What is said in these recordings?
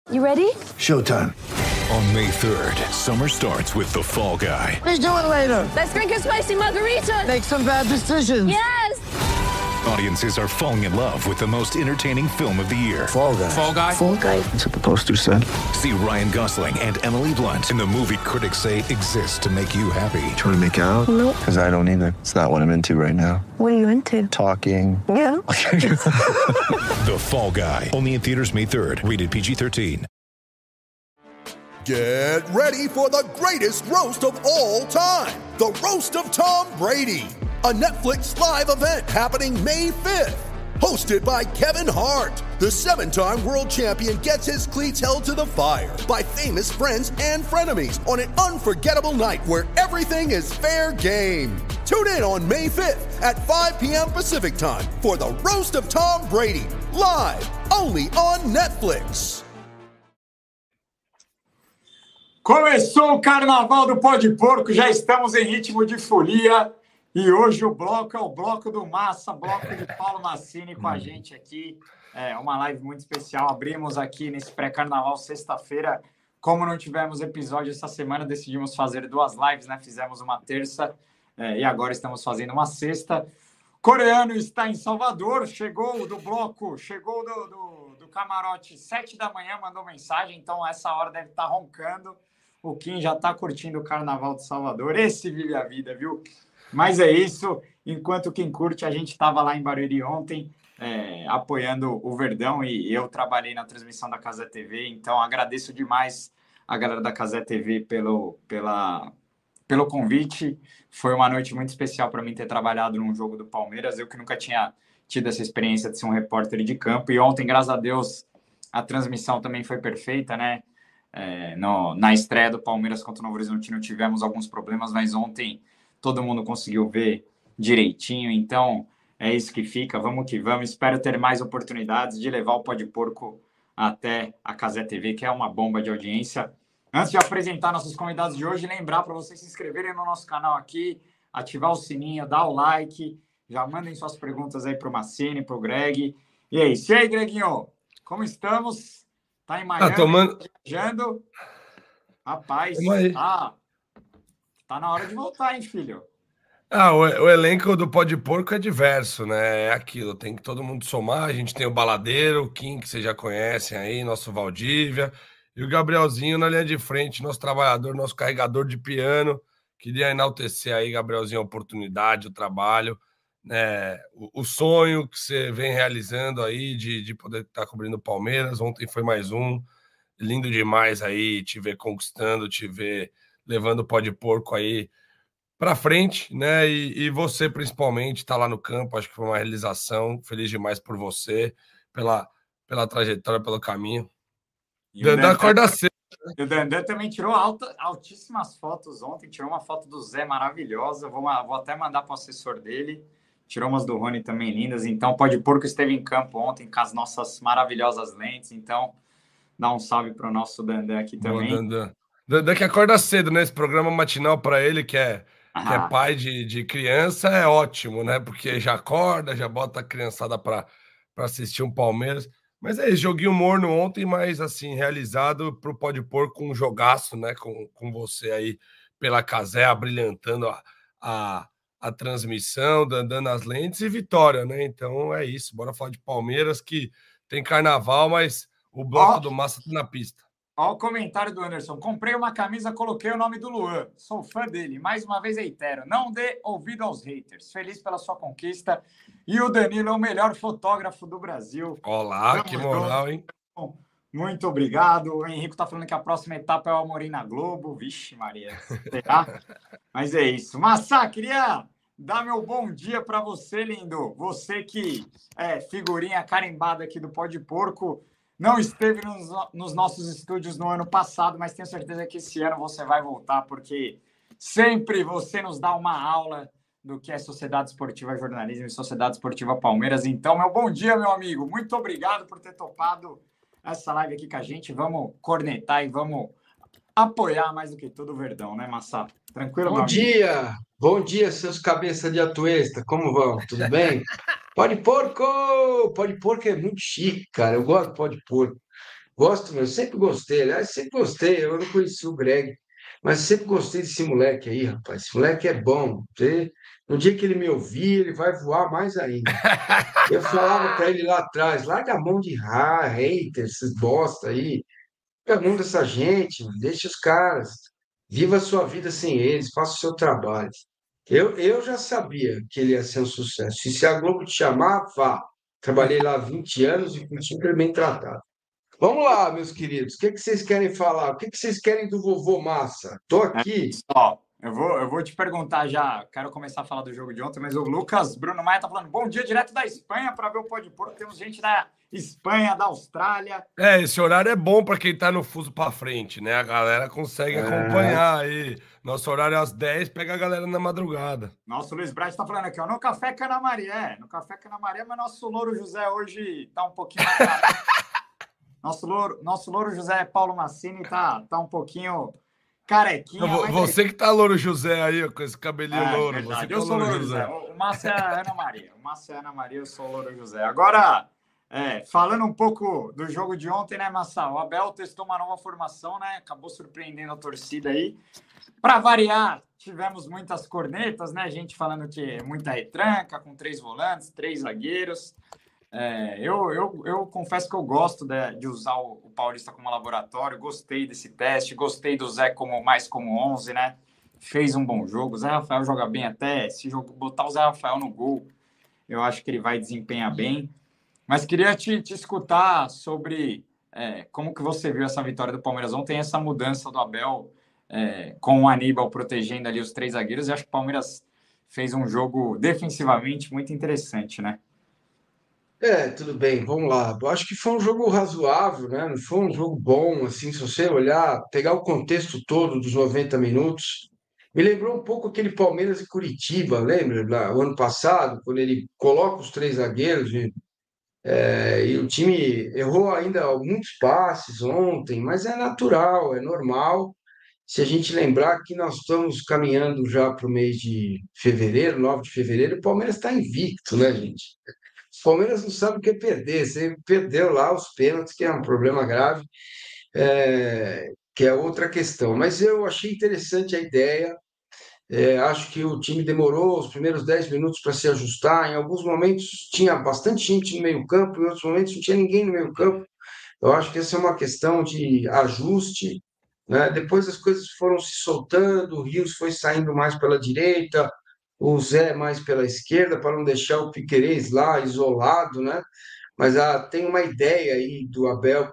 You ready? Showtime. On May 3rd, summer starts with The Fall Guy. Let's do it later. Let's drink a spicy margarita. Make some bad decisions. Yes! Audiences are falling in love with the most entertaining film of the year. Fall Guy. Fall Guy? Fall guy. That's what the poster said. See Ryan Gosling and Emily Blunt in the movie critics say exists to make you happy. Trying to make it out? Nope. Because I don't either. It's not what I'm into right now. What are you into? Talking. Yeah. The Fall Guy. Only in theaters May 3rd. Rated PG-13. Get ready for the greatest roast of all time. The Roast of Tom Brady. A Netflix live event happening May 5th. Hosted by Kevin Hart. The 7-time world champion gets his cleats held to the fire by famous friends and frenemies on an unforgettable night where everything is fair game. Tune in on May 5th at 5 p.m. Pacific time for The Roast of Tom Brady. Live only on Netflix. Começou o Carnaval do Pó de Porco, já estamos em ritmo de folia e hoje o bloco é o bloco do Massa, bloco de Paulo Massini com a gente aqui. É uma live muito especial, abrimos aqui nesse pré-carnaval sexta-feira. Como não tivemos episódio essa semana, decidimos fazer 2 lives, né? Fizemos uma terça e agora estamos fazendo uma sexta. Coreano está em Salvador, chegou do bloco, chegou do camarote 7 da manhã, mandou mensagem, então essa hora deve estar roncando. O Kim já está curtindo o Carnaval de Salvador. Esse vive a vida, viu? Mas é isso. Enquanto quem curte, a gente estava lá em Barueri ontem, apoiando o Verdão, e eu trabalhei na transmissão da Cazé TV. Então, agradeço demais a galera da Cazé TV pelo convite. Foi uma noite muito especial para mim ter trabalhado num jogo do Palmeiras. Eu que nunca tinha tido essa experiência de ser um repórter de campo. E ontem, graças a Deus, a transmissão também foi perfeita, né? Na estreia do Palmeiras contra o Novo Horizontino tivemos alguns problemas, mas ontem todo mundo conseguiu ver direitinho, então é isso que fica, vamos que vamos. Espero ter mais oportunidades de levar o Pó de Porco até a Cazé TV, que é uma bomba de audiência. Antes de apresentar nossos convidados de hoje, lembrar para vocês se inscreverem no nosso canal aqui, ativar o sininho, dar o like, já mandem suas perguntas aí para o Massini, para o Greg. E é isso. E aí, Greginho, como estamos? Tá em Miami, viajando. Rapaz, tá na hora de voltar, hein, filho? O elenco do Pó de Porco é diverso, né? É aquilo, tem que todo mundo somar. A gente tem o Baladeiro, o Kim, que vocês já conhecem aí, nosso Valdívia, e o Gabrielzinho na linha de frente, nosso trabalhador, nosso carregador de piano. Queria enaltecer aí, Gabrielzinho, a oportunidade, o trabalho, né? O sonho que você vem realizando aí de poder estar cobrindo o Palmeiras. Ontem foi mais um. Lindo demais aí te ver conquistando, te ver levando o Pó de Porco aí para frente, né? E você principalmente tá lá no campo, acho que foi uma realização. Feliz demais por você, pela trajetória, pelo caminho. Da acorda cedo. E o Dandan também tirou altíssimas fotos ontem, tirou uma foto do Zé maravilhosa, vou até mandar para o assessor dele. Tirou umas do Rony também lindas. Então, o Pó de Porco esteve em campo ontem com as nossas maravilhosas lentes. Então, dá um salve para o nosso Dandan aqui também. Boa, Dandan que acorda cedo, né? Esse programa matinal para ele, que é pai de criança, é ótimo, né? Porque já acorda, já bota a criançada para assistir um Palmeiras. Mas é isso, joguinho morno ontem, mas assim, realizado para o Pó de Porco com um jogaço, né? Com você aí pela Cazé, abrilhantando a transmissão, dando as lentes e vitória, né? Então é isso, bora falar de Palmeiras, que tem carnaval, mas o bloco do Massa tá na pista. Olha o comentário do Anderson. Comprei uma camisa, coloquei o nome do Luan. Sou fã dele. Mais uma vez, reitero. Não dê ouvido aos haters. Feliz pela sua conquista. E o Danilo é o melhor fotógrafo do Brasil. Olá, que moral, hein? Muito obrigado. O Henrique tá falando que a próxima etapa é o Amorim na Globo. Vixe, Maria. Será? Mas é isso. Massa, queria dar meu bom dia para você, lindo. Você que é figurinha carimbada aqui do Pó de Porco. Não esteve nos nossos estúdios no ano passado, mas tenho certeza que esse ano você vai voltar, porque sempre você nos dá uma aula do que é Sociedade Esportiva Jornalismo e Sociedade Esportiva Palmeiras. Então, meu bom dia, meu amigo. Muito obrigado por ter topado essa live aqui com a gente. Vamos cornetar e vamos apoiar mais do que tudo o Verdão, né, Massa? Tranquilo, Bom dia! Bom dia, seus cabeça de atuesta. Como vão? Tudo bem? Pó de Porco! Pó de Porco é muito chique, cara. Eu gosto de Pó de Porco. Gosto, meu, sempre gostei. Aliás, sempre gostei. Eu não conheci o Greg, mas sempre gostei desse moleque aí, rapaz. Esse moleque é bom. No dia que ele me ouvir, ele vai voar mais ainda. Eu falava para ele lá atrás, larga a mão de hater, esses bosta aí. Larga a mão dessa gente, mano, deixa os caras. Viva a sua vida sem eles, faça o seu trabalho. Eu já sabia que ele ia ser um sucesso. E se a Globo te chamar, vá. Trabalhei lá 20 anos e fui super bem tratado. Vamos lá, meus queridos. O que vocês querem falar? O que vocês querem do vovô Massa? Tô aqui. Ó, eu vou te perguntar já. Quero começar a falar do jogo de ontem, mas o Lucas Bruno Maia tá falando: bom dia direto da Espanha para ver o Pode Porco. Temos gente da Espanha, da Austrália. Esse horário é bom para quem tá no fuso para frente, né? A galera consegue acompanhar aí. Nosso horário é às 10, pega a galera na madrugada. Nosso Luiz Braz tá falando aqui, ó, no Café Cana Maria. No Café Cana Maria, mas nosso Louro José hoje tá um pouquinho mais... Nosso Louro José Paulo Massini tá um pouquinho carequinha. Você que tá Louro José aí, com esse cabelinho louro. Você eu sou Louro José. O Márcio é a Ana Maria. Eu sou o Louro José. Agora, falando um pouco do jogo de ontem, né, Massa? O Abel testou uma nova formação, né? Acabou surpreendendo a torcida aí. Para variar, tivemos muitas cornetas, né? Gente falando que muita retranca, com 3 volantes, 3 zagueiros. Eu confesso que eu gosto de usar o Paulista como laboratório, gostei desse teste, gostei do Zé mais como 11, né? Fez um bom jogo, o Zé Rafael joga bem até, se botar o Zé Rafael no gol, eu acho que ele vai desempenhar bem. Mas queria te escutar sobre como que você viu essa vitória do Palmeiras ontem, essa mudança do Abel com o Aníbal protegendo ali os 3 zagueiros. Eu acho que o Palmeiras fez um jogo defensivamente muito interessante, né? Tudo bem, vamos lá. Eu acho que foi um jogo razoável, né? Não foi um jogo bom, assim, se você olhar, pegar o contexto todo dos 90 minutos. Me lembrou um pouco aquele Palmeiras e Curitiba, lembra? Lá, o ano passado, quando ele coloca os 3 zagueiros e o time errou ainda muitos passes ontem, mas é natural, é normal. Se a gente lembrar que nós estamos caminhando já para o mês de fevereiro, 9 de fevereiro, o Palmeiras está invicto, né, gente? O Palmeiras não sabe o que é perder. Você perdeu lá os pênaltis, que é um problema grave, que é outra questão. Mas eu achei interessante a ideia. Acho que o time demorou os primeiros 10 minutos para se ajustar. Em alguns momentos tinha bastante gente no meio-campo, em outros momentos não tinha ninguém no meio-campo. Eu acho que essa é uma questão de ajuste, né? Depois as coisas foram se soltando, o Rios foi saindo mais pela direita, o Zé mais pela esquerda, para não deixar o Piquerez lá isolado, né? Mas tem uma ideia aí do Abel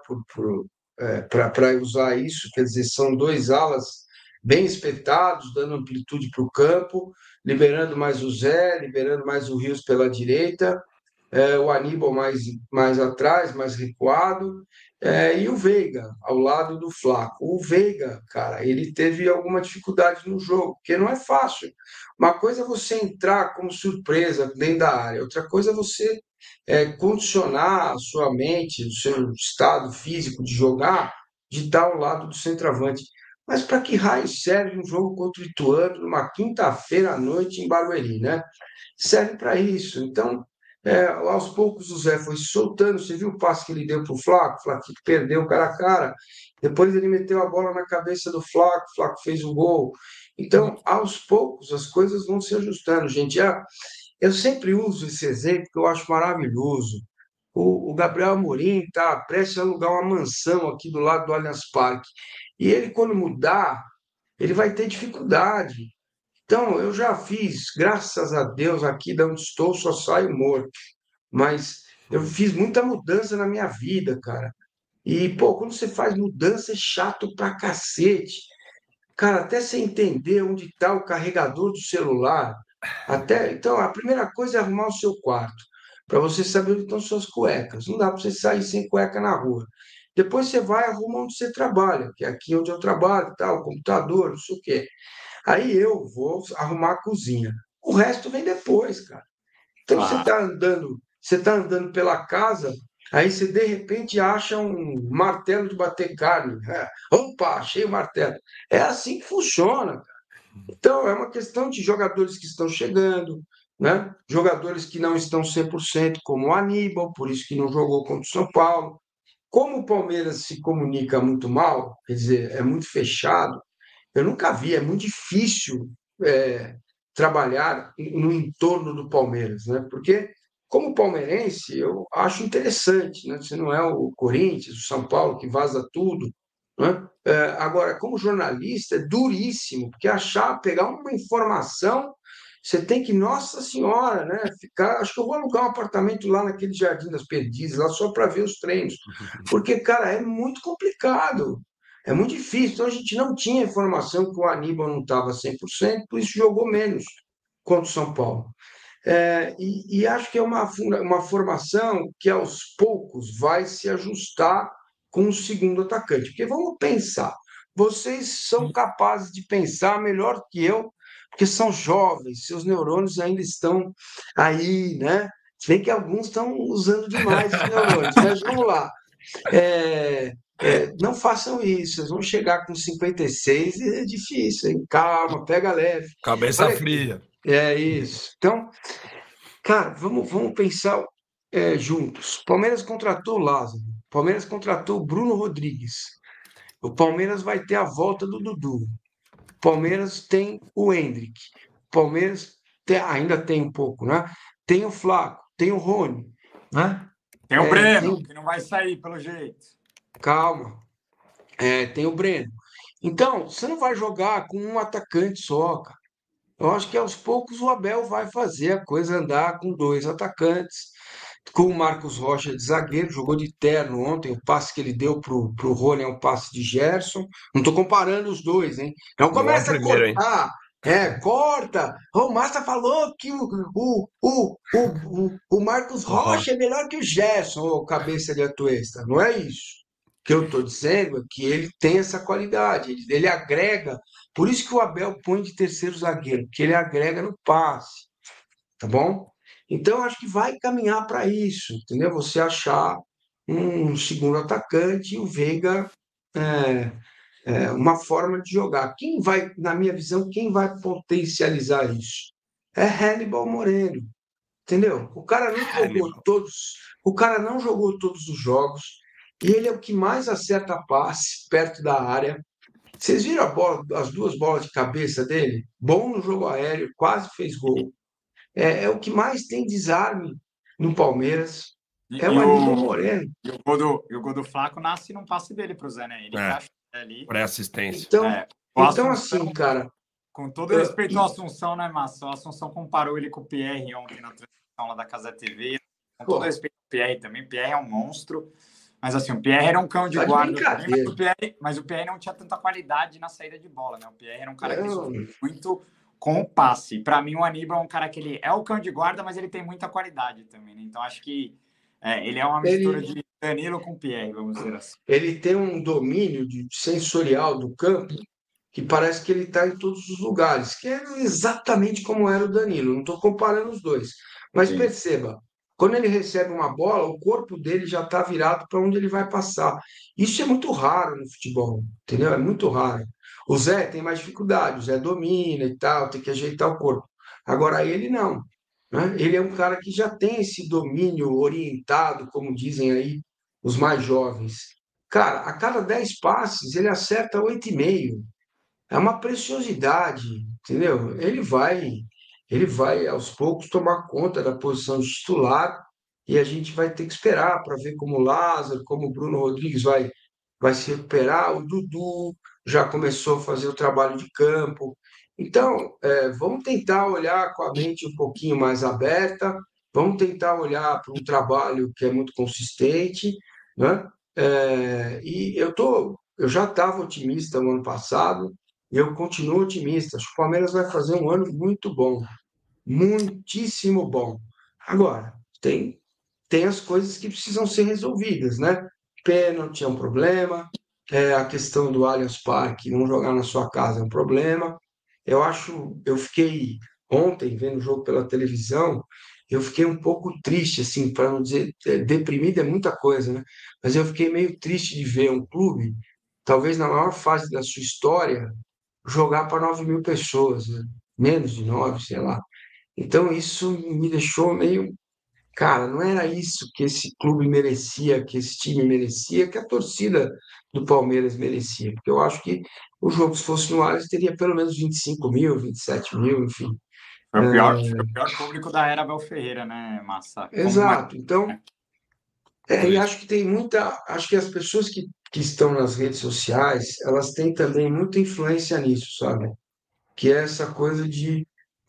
para usar isso, quer dizer, são 2 alas bem espetados, dando amplitude para o campo, liberando mais o Zé, liberando mais o Rios pela direita, o Aníbal mais atrás, mais recuado, e o Veiga ao lado do Flaco. O Veiga, cara, ele teve alguma dificuldade no jogo, porque não é fácil. Uma coisa é você entrar como surpresa dentro da área, outra coisa é você condicionar a sua mente, o seu estado físico de jogar, de estar ao lado do centroavante. Mas para que raio serve um jogo contra o Ituano numa quinta-feira à noite em Barueri, né? Serve para isso. Então, aos poucos o Zé foi se soltando. Você viu o passe que ele deu para o Flaco? O Flaco perdeu o cara a cara. Depois ele meteu a bola na cabeça do Flaco, o Flaco fez o gol. Então, aos poucos, as coisas vão se ajustando, gente. Eu sempre uso esse exemplo que eu acho maravilhoso. O Gabriel Amorim está prestes a alugar uma mansão aqui do lado do Allianz Parque. E ele, quando mudar, ele vai ter dificuldade. Então, eu já fiz, graças a Deus, aqui de onde estou, só saio morto. Mas eu fiz muita mudança na minha vida, cara. E, pô, quando você faz mudança, é chato pra cacete. Cara, até você entender onde está o carregador do celular. Então, a primeira coisa é arrumar o seu quarto, para você saber onde estão suas cuecas. Não dá para você sair sem cueca na rua. Depois você vai e arruma onde você trabalha, que é aqui onde eu trabalho, tá, o computador, não sei o quê. Aí eu vou arrumar a cozinha. O resto vem depois, cara. Então você tá andando pela casa, aí você de repente acha um martelo de bater carne. Opa, achei o martelo. É assim que funciona, cara. Então é uma questão de jogadores que estão chegando, né? Jogadores que não estão 100%, como o Aníbal, por isso que não jogou contra o São Paulo. como o Palmeiras se comunica muito mal, quer dizer, é muito fechado, eu nunca vi, é muito difícil trabalhar no entorno do Palmeiras, né? Porque, como palmeirense, eu acho interessante, né? Você não é o Corinthians, o São Paulo, que vaza tudo, né? Agora, como jornalista, é duríssimo, porque pegar uma informação, você tem que, Nossa Senhora, né? Acho que eu vou alugar um apartamento lá naquele Jardim das Perdizes, lá só para ver os treinos, porque, cara, é muito complicado. É muito difícil. Então, a gente não tinha informação que o Aníbal não estava 100%, por isso jogou menos contra o São Paulo. E acho que é uma formação que, aos poucos, vai se ajustar com o segundo atacante. Porque vamos pensar, vocês são capazes de pensar melhor que eu, porque são jovens, seus neurônios ainda estão aí, né? Se bem que alguns estão usando demais os neurônios, mas vamos lá. Não façam isso, vocês vão chegar com 56 e é difícil, hein? Calma, pega leve. Cabeça Olha aqui, fria. é isso. Então, cara, vamos pensar juntos. O Palmeiras contratou o Lázaro, o Palmeiras contratou o Bruno Rodrigues, o Palmeiras vai ter a volta do Dudu, o Palmeiras tem o Endrick, o Palmeiras ainda tem um pouco, né? Tem o Flaco, tem o Rony, né? Tem o Breno, que não vai sair pelo jeito. Calma. Tem o Breno. Então, você não vai jogar com um atacante só, cara. Eu acho que aos poucos o Abel vai fazer a coisa andar com dois atacantes, com o Marcos Rocha de zagueiro, jogou de terno ontem, o passe que ele deu pro Rony é um passe de Gerson. Não estou comparando os dois, hein? Não começa a cortar. Corta! O Massa falou que o Marcos Rocha é melhor que o Gerson, ô cabeça de atuesta. Não é isso. O que eu estou dizendo é que ele tem essa qualidade, ele agrega. Por isso que o Abel põe de terceiro zagueiro, porque ele agrega no passe. Tá bom? Então, eu acho que vai caminhar para isso, entendeu? Você achar um segundo atacante e o Veiga uma forma de jogar. Na minha visão, quem vai potencializar isso? É Hannibal Moreno, entendeu? O cara não jogou todos os jogos e ele é o que mais acerta passe perto da área. Vocês viram as duas bolas de cabeça dele? Bom no jogo aéreo, quase fez gol. É o que mais tem desarme no Palmeiras. É o Aníbal Moreno. E o gol do Flaco nasce num passe dele pro Zé, né? Ele acha ali. Pré-assistência. Então assim, cara. Com todo respeito ao Assunção, né, Massa? O Assunção comparou ele com o Pierre ontem na transmissão lá da Casa TV. Com todo respeito ao Pierre também. O Pierre é um monstro. Mas assim, o Pierre era um cão de guarda também, mas o Pierre não tinha tanta qualidade na saída de bola, né? O Pierre era um cara que sofreu muito com o passe. Para mim, o Aníbal é um cara que ele é o cão de guarda, mas ele tem muita qualidade também, né? Então, acho que ele é uma mistura de Danilo com Pierre, vamos dizer assim. Ele tem um domínio sensorial do campo que parece que ele está em todos os lugares, que é exatamente como era o Danilo. Não estou comparando os dois. Mas perceba, quando ele recebe uma bola, o corpo dele já está virado para onde ele vai passar. Isso é muito raro no futebol, entendeu? É muito raro. O Zé tem mais dificuldade, o Zé domina e tal, tem que ajeitar o corpo. Agora ele não, né? Ele é um cara que já tem esse domínio orientado, como dizem aí os mais jovens. Cara, a cada 10 passes ele acerta 8,5. É uma preciosidade, entendeu? Ele vai aos poucos tomar conta da posição de titular e a gente vai ter que esperar para ver como o Lázaro, como o Bruno Rodrigues vai se recuperar. O Dudu já começou a fazer o trabalho de campo. Então, vamos tentar olhar com a mente um pouquinho mais aberta, vamos tentar olhar para um trabalho que é muito consistente, né? E eu já estava otimista no ano passado, e eu continuo otimista. Acho que o Palmeiras vai fazer um ano muito bom, muitíssimo bom. Agora, tem as coisas que precisam ser resolvidas, né? Pênalti é um problema, a questão do Allianz Parque não jogar na sua casa é um problema. Eu fiquei ontem vendo o jogo pela televisão, eu fiquei um pouco triste, assim, para não dizer, deprimido é muita coisa, né? Mas eu fiquei meio triste de ver um clube, talvez na maior fase da sua história, jogar para 9.000 pessoas, né? Menos de 9, sei lá. Então isso me deixou Cara, não era isso que esse clube merecia, que esse time merecia, que a torcida do Palmeiras merecia. Porque eu acho que o jogo, se fosse no Allianz, teria pelo menos 25 mil, 27 mil, enfim. Foi o pior público da era Abel Ferreira, né, Massa? Exato. Então, e acho que tem muita. Acho que as pessoas que estão nas redes sociais, elas têm também muita influência nisso, sabe? Que é essa coisa de,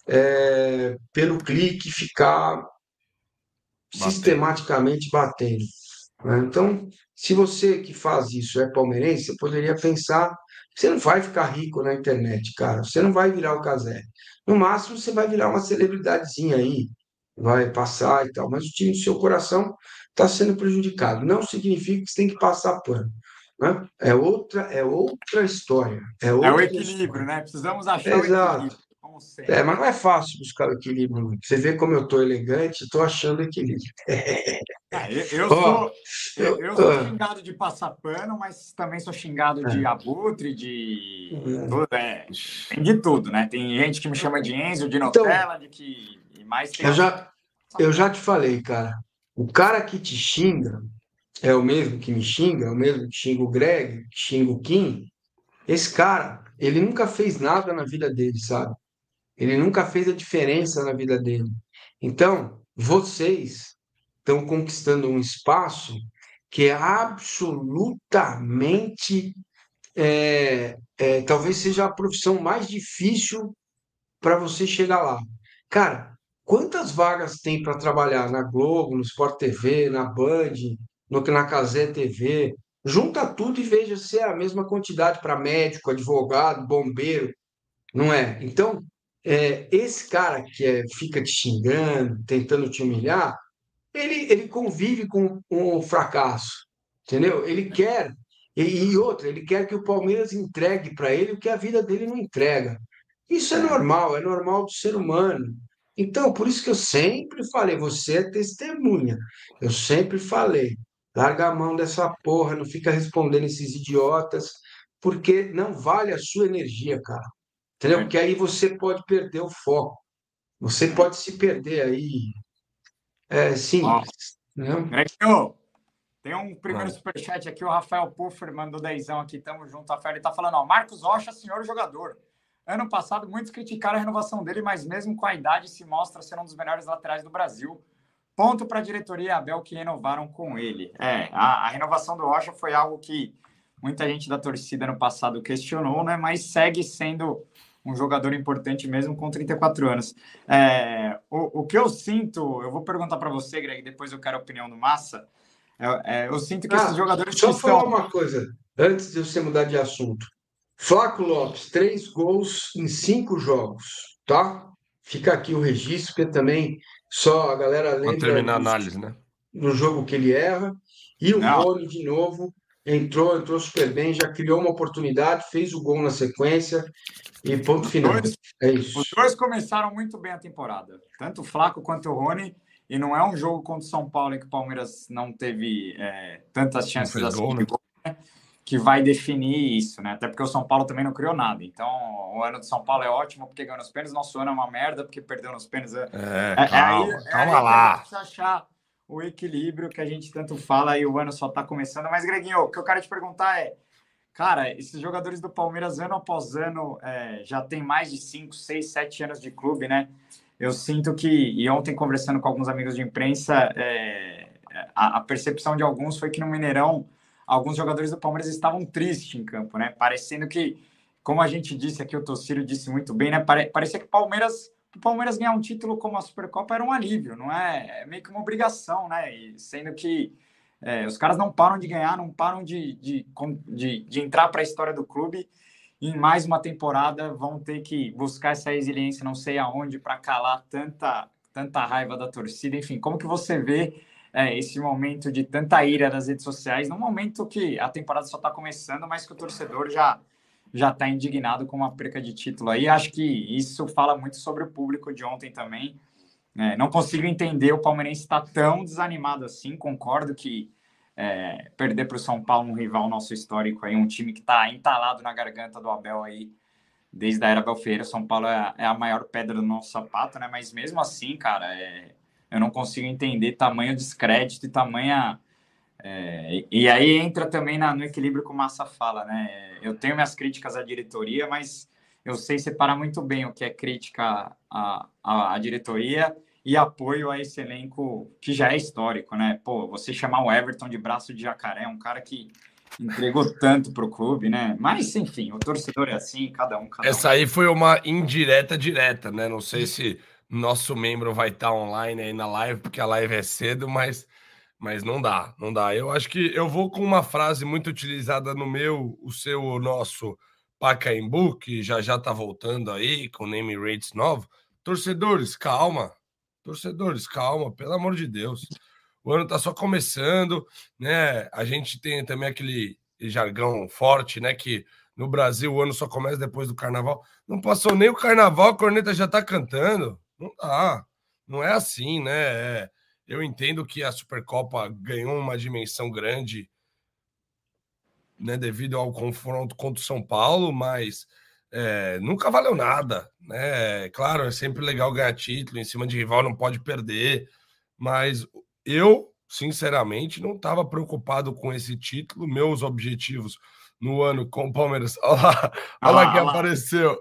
pelo clique, ficar sistematicamente batendo, né? Então, se você que faz isso é palmeirense, você poderia pensar que você não vai ficar rico na internet, cara. Você não vai virar o Cazé. No máximo, você vai virar uma celebridadezinha aí, vai passar e tal. Mas o time do seu coração está sendo prejudicado. Não significa que você tem que passar pano, né? É outra história. É o outra equilíbrio, história. né? Precisamos achar o Exato. equilíbrio, como sempre. Mas não é fácil buscar o equilíbrio, não. Você vê como eu estou elegante, estou achando equilíbrio. Eu Ó, sou xingado de passar pano, mas também sou xingado de abutre, de tudo, tem de tudo, né? Tem gente que me chama de Enzo, de Nutella, de que mais tem. Eu já te falei, cara. O cara que te xinga é o mesmo que me xinga, é o mesmo que xinga o Greg, que xinga o Kim. Esse cara, ele nunca fez nada na vida dele, sabe? Ele nunca fez a diferença na vida dele. Então, vocês estão conquistando um espaço que é absolutamente, talvez seja a profissão mais difícil para você chegar lá. Cara, quantas vagas tem para trabalhar na Globo, no Sport TV, na Band, na Cazé TV? Junta tudo e veja se é a mesma quantidade para médico, advogado, bombeiro, não é? Então, esse cara que fica te xingando, tentando te humilhar, ele convive com o fracasso, entendeu? Ele quer, e outra, ele quer que o Palmeiras entregue para ele o que a vida dele não entrega. Isso é normal do ser humano. Então, por isso que eu sempre falei, você é testemunha. Eu sempre falei, larga a mão dessa porra, não fica respondendo esses idiotas, porque não vale a sua energia, cara. Entendeu? Porque aí você pode perder o foco. Você pode se perder aí. É simples, né? Greginho, tem um primeiro superchat aqui, o Rafael Puffer mandou 10 aqui, tamo junto, Rafael, ele tá falando, ó, Marcos Rocha, senhor jogador. Ano passado, muitos criticaram a renovação dele, mas mesmo com a idade, se mostra ser um dos melhores laterais do Brasil. Ponto para a diretoria e Abel que renovaram com ele. A renovação do Rocha foi algo que muita gente da torcida no passado questionou, né? Mas segue sendo um jogador importante mesmo com 34 anos. O que eu sinto, eu vou perguntar para você, Greg, depois eu quero a opinião do Massa. Eu sinto que esses jogadores só que falar estão... uma coisa, antes de você mudar de assunto. Flaco Lopes, 3 gols em 5 jogos, tá? Fica aqui o registro, porque também só a galera Para lembra terminar a análise, né? no jogo que ele erra. E o Rony, de novo, entrou super bem, já criou uma oportunidade, fez o gol na sequência e ponto final. É isso. Os dois começaram muito bem a temporada, tanto o Flaco quanto o Rony, e não é um jogo contra o São Paulo em que o Palmeiras não teve tantas chances assim de gol, né? Que vai definir isso, né? Até porque o São Paulo também não criou nada. Então, o ano do São Paulo é ótimo porque ganhou nos pênaltis, nosso ano é uma merda porque perdeu nos pênaltis. Calma lá. Precisa achar o equilíbrio que a gente tanto fala e o ano só tá começando. Mas, Greginho, o que eu quero te perguntar é, cara, esses jogadores do Palmeiras, ano após ano, já tem mais de 5, 6, 7 anos de clube, né? Eu sinto que, e ontem conversando com alguns amigos de imprensa, a percepção de alguns foi que no Mineirão alguns jogadores do Palmeiras estavam tristes em campo, né? Parecendo que, como a gente disse aqui, o Tocílio disse muito bem, né? Parecia que o Palmeiras ganhar um título como a Supercopa era um alívio, não é? É meio que uma obrigação, né? E sendo que os caras não param de ganhar, não param de entrar para a história do clube. E em mais uma temporada vão ter que buscar essa resiliência, não sei aonde, para calar tanta raiva da torcida. Enfim, como que você vê esse momento de tanta ira das redes sociais, num momento que a temporada só está começando, mas que o torcedor já está indignado com uma perca de título aí? Acho que isso fala muito sobre o público de ontem também. Não consigo entender o palmeirense estar tão desanimado assim. Concordo que perder para o São Paulo, um rival nosso histórico, aí, um time que está entalado na garganta do Abel aí, desde a era Abel Ferreira. São Paulo é a maior pedra do nosso sapato, né? Mas mesmo assim, cara, eu não consigo entender tamanho descrédito e tamanha... e aí entra também no equilíbrio que o Massa fala, né? Eu tenho minhas críticas à diretoria, mas eu sei separar muito bem o que é crítica à diretoria e apoio a esse elenco que já é histórico, né? Pô, você chamar o Everton de braço de jacaré, um cara que entregou tanto pro clube, né? Mas, enfim, o torcedor é assim, cada um. Essa aí foi uma indireta direta, né? Não sei se nosso membro vai estar online aí na live, porque a live é cedo, mas não dá. Eu acho que eu vou com uma frase muito utilizada no o nosso Pacaembu, que já tá voltando aí, com name rates novo. Torcedores, calma, pelo amor de Deus. O ano tá só começando, né? A gente tem também aquele jargão forte, né? Que no Brasil o ano só começa depois do carnaval. Não passou nem o carnaval, a corneta já tá cantando. Não dá. Não é assim, né? Eu entendo que a Supercopa ganhou uma dimensão grande, né, devido ao confronto contra o São Paulo, mas nunca valeu nada, né? Claro, é sempre legal ganhar título, em cima de rival não pode perder, mas eu, sinceramente, não estava preocupado com esse título. Meus objetivos no ano com o Palmeiras... Olha lá quem apareceu.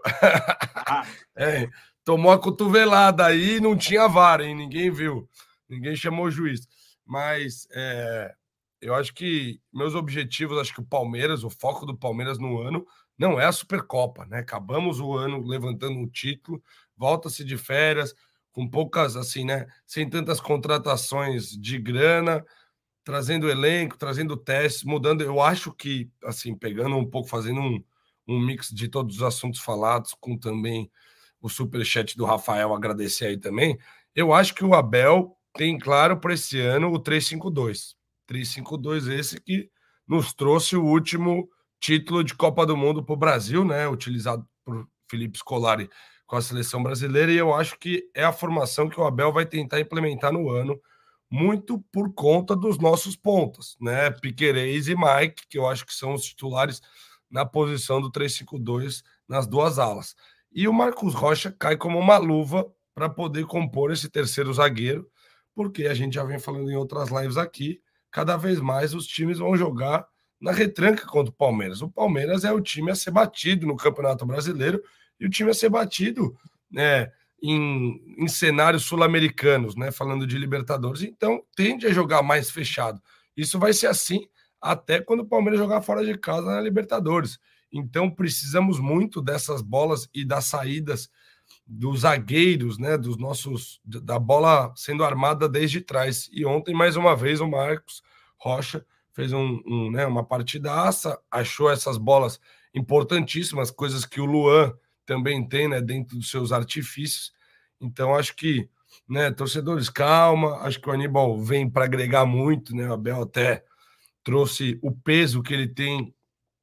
Tomou a cotovelada aí, não tinha VAR, hein? Ninguém viu. Ninguém chamou o juiz. Mas eu acho que meus objetivos, acho que o foco do Palmeiras no ano não é a Supercopa, né? Acabamos o ano levantando um título, volta-se de férias, com poucas, assim, né? Sem tantas contratações de grana, trazendo elenco, trazendo testes, mudando. Eu acho que, assim, pegando um pouco, fazendo um mix de todos os assuntos falados, com também o superchat do Rafael, agradecer aí também. Eu acho que o Abel tem claro para esse ano o 3-5-2. 3-5-2 esse que nos trouxe o último título de Copa do Mundo para o Brasil, né? Utilizado por Felipe Scolari com a seleção brasileira, e eu acho que é a formação que o Abel vai tentar implementar no ano, muito por conta dos nossos pontas, né? Piquerez e Mike, que eu acho que são os titulares na posição do 3-5-2 nas duas alas. E o Marcos Rocha cai como uma luva para poder compor esse terceiro zagueiro, porque a gente já vem falando em outras lives aqui, cada vez mais os times vão jogar na retranca contra o Palmeiras. O Palmeiras é o time a ser batido no Campeonato Brasileiro e o time a ser batido, né, em cenários sul-americanos, né, falando de Libertadores. Então, tende a jogar mais fechado. Isso vai ser assim até quando o Palmeiras jogar fora de casa na Libertadores. Então, precisamos muito dessas bolas e das saídas dos zagueiros, né, da bola sendo armada desde trás. E ontem, mais uma vez, o Marcos Rocha fez uma partidaça, achou essas bolas importantíssimas, coisas que o Luan também tem, né, dentro dos seus artifícios. Então, acho que, né, torcedores, calma, acho que o Aníbal vem para agregar muito, né, o Abel até trouxe o peso que ele tem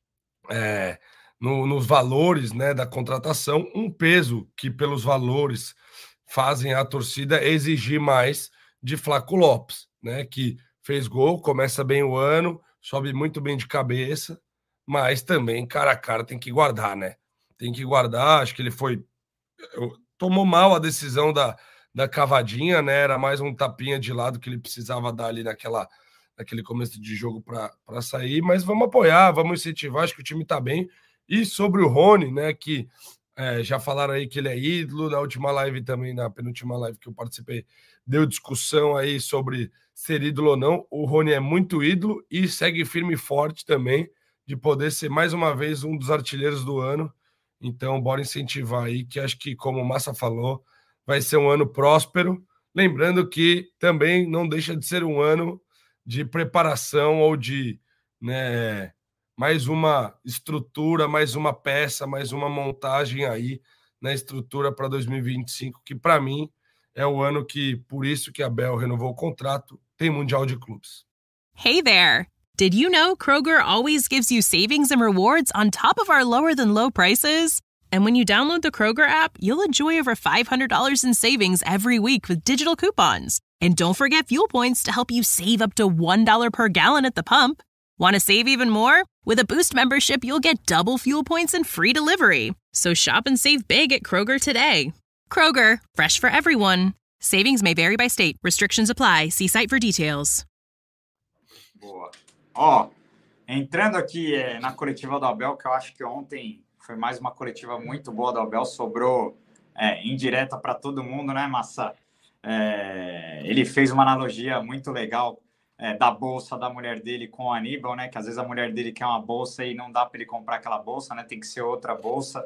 nos valores, né, da contratação, um peso que pelos valores fazem a torcida exigir mais de Flaco Lopes, né, que fez gol, começa bem o ano, sobe muito bem de cabeça, mas também cara a cara tem que guardar, né? Tem que guardar, acho que ele tomou mal a decisão da cavadinha, né? Era mais um tapinha de lado que ele precisava dar ali naquele começo de jogo para sair, mas vamos apoiar, vamos incentivar, acho que o time tá bem. E sobre o Rony, né, que já falaram aí que ele é ídolo, na última live também, na penúltima live que eu participei, deu discussão aí sobre ser ídolo ou não. O Rony é muito ídolo e segue firme e forte também, de poder ser mais uma vez um dos artilheiros do ano. Então, bora incentivar aí, que acho que, como o Massa falou, vai ser um ano próspero. Lembrando que também não deixa de ser um ano de preparação ou de, né, mais uma estrutura, mais uma peça, mais uma montagem aí na estrutura para 2025, que para mim é o ano que, por isso que a Abel renovou o contrato, tem Mundial de Clubes. Hey there! Did you know Kroger always gives you savings and rewards on top of our lower-than-low prices? And when you download the Kroger app, you'll enjoy over $500 in savings every week with digital coupons. And don't forget fuel points to help you save up to $1 per gallon at the pump. Want to save even more? With a Boost membership, you'll get double fuel points and free delivery. So shop and save big at Kroger today. Kroger, fresh for everyone. Savings may vary by state. Restrictions apply. See site for details. Boa. Ó, entrando aqui na coletiva do Abel, que eu acho que ontem foi mais uma coletiva muito boa do Abel, sobrou indireta para todo mundo, né, Massa? Ele fez uma analogia muito legal da bolsa da mulher dele com o Aníbal, né? Que às vezes a mulher dele quer uma bolsa e não dá para ele comprar aquela bolsa, né? Tem que ser outra bolsa.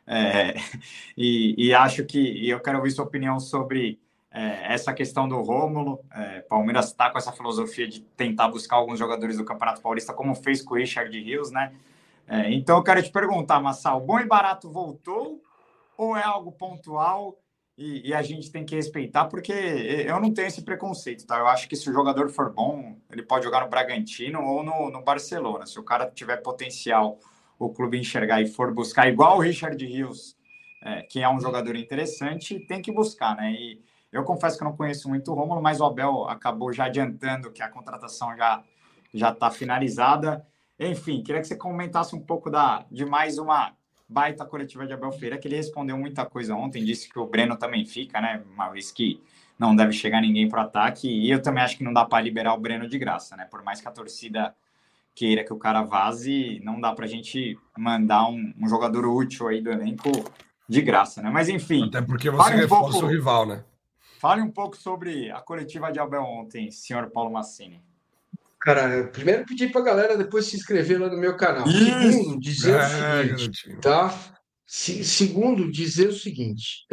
E acho que eu quero ouvir sua opinião sobre essa questão do Rômulo. Palmeiras está com essa filosofia de tentar buscar alguns jogadores do Campeonato Paulista, como fez com o Richard Rios, né? Então eu quero te perguntar, Massal, o bom e barato voltou ou é algo pontual e a gente tem que respeitar? Porque eu não tenho esse preconceito, tá? Eu acho que se o jogador for bom, ele pode jogar no Bragantino ou no Barcelona. Se o cara tiver potencial, o clube enxergar e for buscar, igual o Richard Rios, que é um jogador interessante, tem que buscar, né? E eu confesso que eu não conheço muito o Rômulo, mas o Abel acabou já adiantando que a contratação já está finalizada. Enfim, queria que você comentasse um pouco de mais uma baita coletiva de Abel Ferreira, que ele respondeu muita coisa ontem, disse que o Breno também fica, né? Uma vez que não deve chegar ninguém para o ataque, e eu também acho que não dá para liberar o Breno de graça, né? Por mais que a torcida queira que o cara vaze, não dá para a gente mandar um jogador útil aí do elenco de graça, né? Mas enfim. Até porque você reforça o rival, né? Fale um pouco sobre a coletiva de Abel ontem, senhor Paulo Massini. Cara, primeiro pedir para a galera depois se inscrever lá no meu canal. Segundo, dizer o seguinte, tá? Segundo, dizer o seguinte,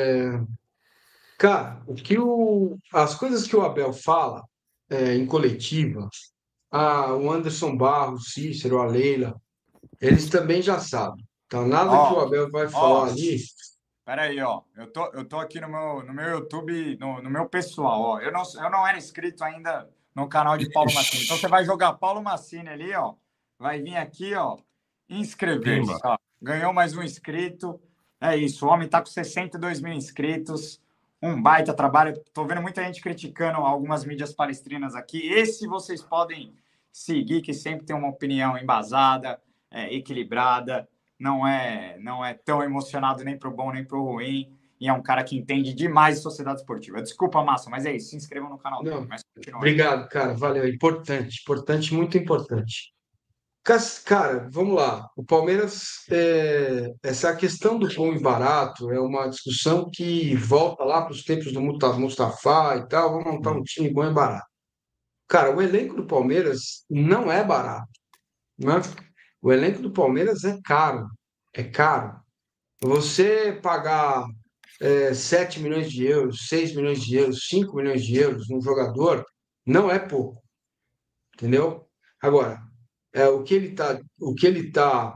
cara, as coisas que o Abel fala em coletiva, o Anderson Barros, o Cícero, a Leila, eles também já sabem. Então, nada que o Abel vai falar ali... Peraí, ó. Eu tô aqui no meu YouTube, no meu pessoal, ó. Eu não era inscrito ainda no canal de Paulo Massini. Então você vai jogar Paulo Massini ali, ó. Vai vir aqui, ó. Inscrever-se. Ganhou mais um inscrito. É isso. O homem tá com 62 mil inscritos. Um baita trabalho. Tô vendo muita gente criticando algumas mídias palestrinas aqui. Esse vocês podem seguir, que sempre tem uma opinião embasada, equilibrada. Não é tão emocionado nem pro bom nem pro ruim, e é um cara que entende demais de sociedade esportiva. Desculpa, Massa, mas é isso, se inscrevam no canal dele. Mas obrigado, cara, valeu, importante, muito importante. Cara, vamos lá, o Palmeiras, essa questão do bom e barato é uma discussão que volta lá para os tempos do Mustafa e tal, vamos montar um time bom e barato. Cara, o elenco do Palmeiras não é barato, não é? O elenco do Palmeiras é caro. Você pagar 7 milhões de euros, 6 milhões de euros, 5 milhões de euros num jogador não é pouco. Entendeu? Agora, o que ele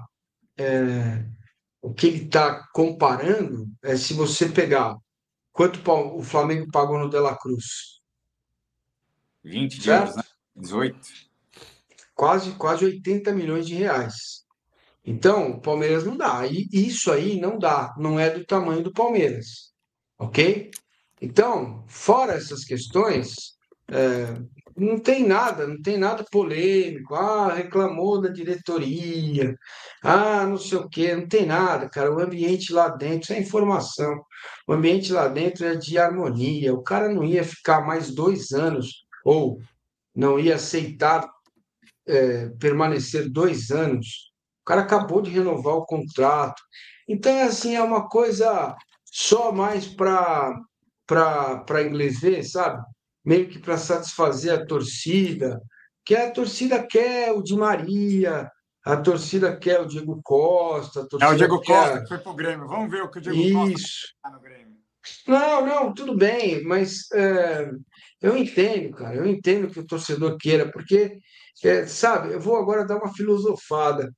tá comparando é se você pegar quanto o Flamengo pagou no De La Cruz. 20 de euros, né? 18. Quase 80 milhões de reais. Então, o Palmeiras não dá. E isso aí não dá. Não é do tamanho do Palmeiras. Ok? Então, fora essas questões, não tem nada polêmico. Reclamou da diretoria. Não sei o quê. Não tem nada, cara. O ambiente lá dentro é informação. O ambiente lá dentro é de harmonia. O cara não ia ficar mais 2 anos ou não ia aceitar permanecer 2 anos. O cara acabou de renovar o contrato. Então, assim, é uma coisa só mais para inglês ver, sabe? Meio que para satisfazer a torcida, que a torcida quer o Di Maria, a torcida quer o Diego Costa. O Diego Costa que foi pro Grêmio. Vamos ver o que o Diego Costa está no Grêmio. Não, tudo bem, mas eu entendo, cara. Eu entendo que o torcedor queira, porque sabe, eu vou agora dar uma filosofada.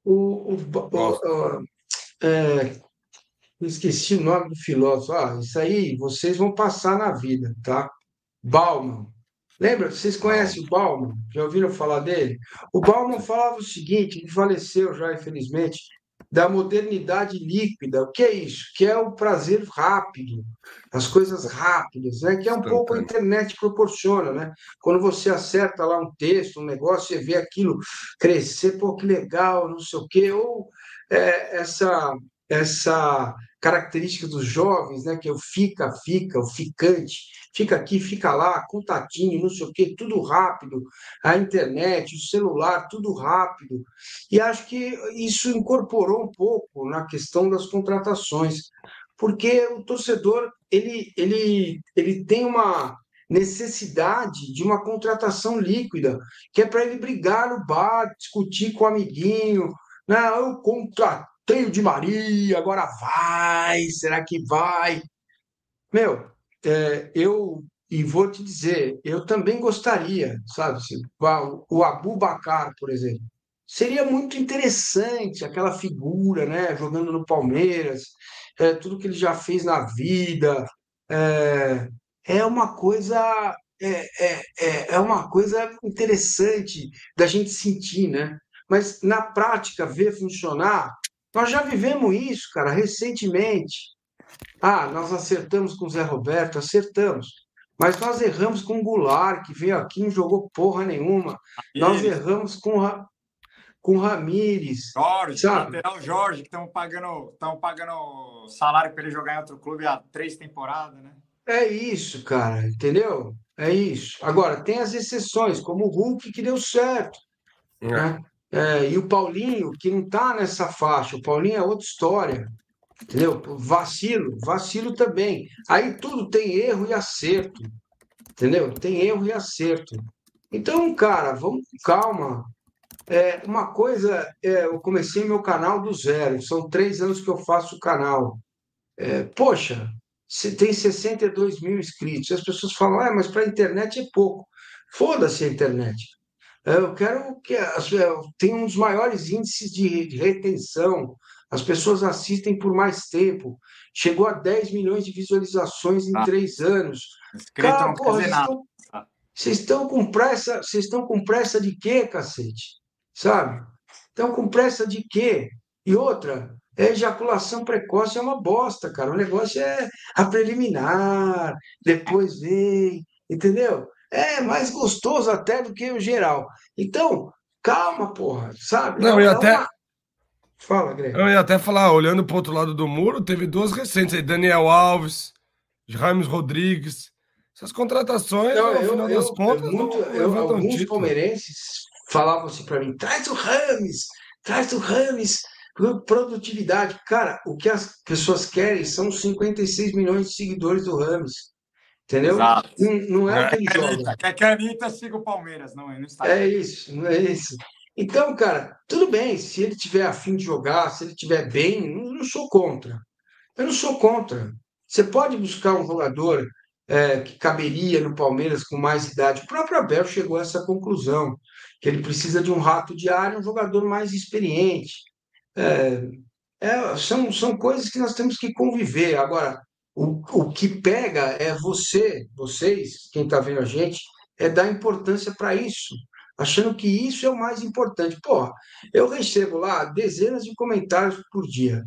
Esqueci o nome do filósofo. Isso aí vocês vão passar na vida, tá? Bauman. Lembra? Vocês conhecem o Bauman? Já ouviram falar dele? O Bauman falava o seguinte, ele faleceu já, infelizmente, da modernidade líquida. O que é isso? Que é o prazer rápido, as coisas rápidas, né? Que é um pouco a internet proporciona, né? Quando você acerta lá um texto, um negócio, você vê aquilo crescer, pô, que legal, não sei o quê, ou essa característica dos jovens, né? Que é o o ficante, fica aqui, fica lá, contatinho, não sei o quê, tudo rápido, a internet, o celular, tudo rápido. E acho que isso incorporou um pouco na questão das contratações, porque o torcedor ele tem uma necessidade de uma contratação líquida, que é para ele brigar no bar, discutir com o amiguinho. Não, eu contratei o Di Maria, agora vai, será que vai? Meu, e vou te dizer, eu também gostaria, sabe, o Abubakar, por exemplo, seria muito interessante aquela figura, né, jogando no Palmeiras, tudo que ele já fez na vida, é, é uma coisa é uma coisa interessante da gente sentir, né? Mas na prática ver funcionar, nós já vivemos isso, cara, recentemente. Ah, nós acertamos com o Zé Roberto, acertamos. Mas nós erramos com o Goulart, que veio aqui e não jogou porra nenhuma. Nós erramos com o Ramires, Jorge, sabe? lateral Jorge, que estão pagando salário para ele jogar em outro clube há 3 temporadas, né? É isso, cara, entendeu? É isso. Agora, tem as exceções, como o Hulk, que deu certo, né? E o Paulinho, que não está nessa faixa. O Paulinho é outra história, entendeu? Vacilo também. Aí tudo tem erro e acerto, entendeu? Tem erro e acerto. Então, cara, vamos com calma. Uma coisa, eu comecei meu canal do zero, são 3 anos que eu faço o canal. Poxa, você tem 62 mil inscritos. As pessoas falam, mas para a internet é pouco. Foda-se a internet. Eu quero que tenha um dos maiores índices de retenção. As pessoas assistem por mais tempo. Chegou a 10 milhões de visualizações em 3 anos. Cara, porra, vocês estão com pressa, de quê, cacete? Sabe? Estão com pressa de quê? E outra, ejaculação precoce é uma bosta, cara. O negócio é a preliminar, depois vem, entendeu? É mais gostoso até do que o geral. Então, calma, porra, sabe? Não, Fala, Greg. eu ia até falar, olhando para o outro lado do muro, teve 2 recentes aí, Daniel Alves, James Rodrigues. Essas contratações, no final das contas, alguns palmeirenses falavam assim para mim, traz o Rames, produtividade. Cara, o que as pessoas querem são 56 milhões de seguidores do Rames. Entendeu? Exato. Não é o que ele joga. Quer que a Anitta siga o Palmeiras, não está. É isso, não é isso. Então, cara, tudo bem, se ele tiver a fim de jogar, se ele tiver bem, eu não sou contra. Eu não sou contra. Você pode buscar um jogador que caberia no Palmeiras com mais idade. O próprio Abel chegou a essa conclusão, que ele precisa de um rato de área, um jogador mais experiente. São coisas que nós temos que conviver. Agora, o que pega é vocês, quem está vendo a gente, dar importância para isso, achando que isso é o mais importante. Porra, eu recebo lá dezenas de comentários por dia.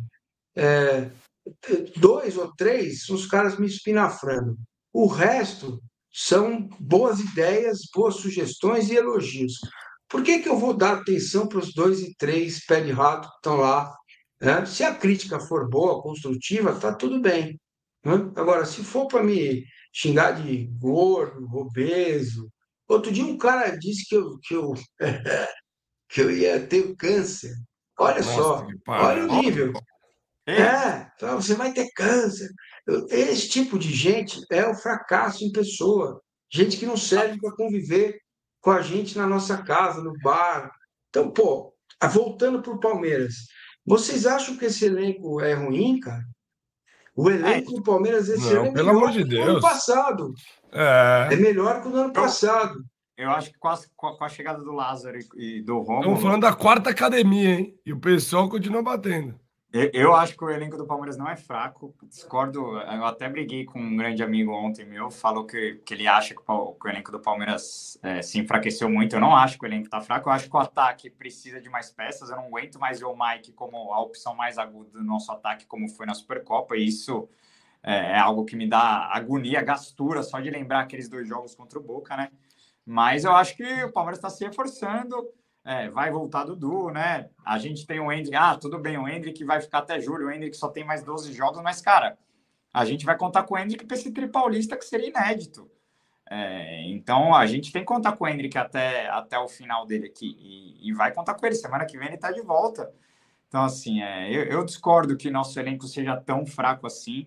2 ou 3 são os caras me espinafrando. O resto são boas ideias, boas sugestões e elogios. Por que eu vou dar atenção para os 2 e 3 pé de rato que estão lá? Né? Se a crítica for boa, construtiva, tá tudo bem. Né? Agora, se for para me xingar de gordo, obeso... Outro dia um cara disse que eu ia ter câncer. Olha só, olha o nível. Você vai ter câncer. Esse tipo de gente é o fracasso em pessoa. Gente que não serve para conviver com a gente na nossa casa, no bar. Então, pô, voltando para o Palmeiras, vocês acham que esse elenco é ruim, cara? O elenco do Palmeiras esse ano é pelo amor de melhor que o Deus. ano passado. É melhor que o do ano passado. Eu acho que com a chegada do Lázaro e do Romulo... Estamos falando da 4ª academia, hein? E o pessoal continua batendo. Eu acho que o elenco do Palmeiras não é fraco. Discordo. Eu até briguei com um grande amigo ontem meu. Falou que ele acha que o elenco do Palmeiras se enfraqueceu muito. Eu não acho que o elenco está fraco. Eu acho que o ataque precisa de mais peças. Eu não aguento mais ver o Mike como a opção mais aguda do nosso ataque, como foi na Supercopa. E isso é algo que me dá agonia, gastura, só de lembrar aqueles 2 jogos contra o Boca, né? Mas eu acho que o Palmeiras está se reforçando. vai voltar Dudu, né? A gente tem o Endrick, tudo bem, o Endrick vai ficar até julho, o Endrick só tem mais 12 jogos, mas, cara, a gente vai contar com o Endrick para esse tripaulista que seria inédito. Então, a gente tem que contar com o Endrick até o final dele aqui, e vai contar com ele, semana que vem ele tá de volta. Então, assim, eu discordo que nosso elenco seja tão fraco assim,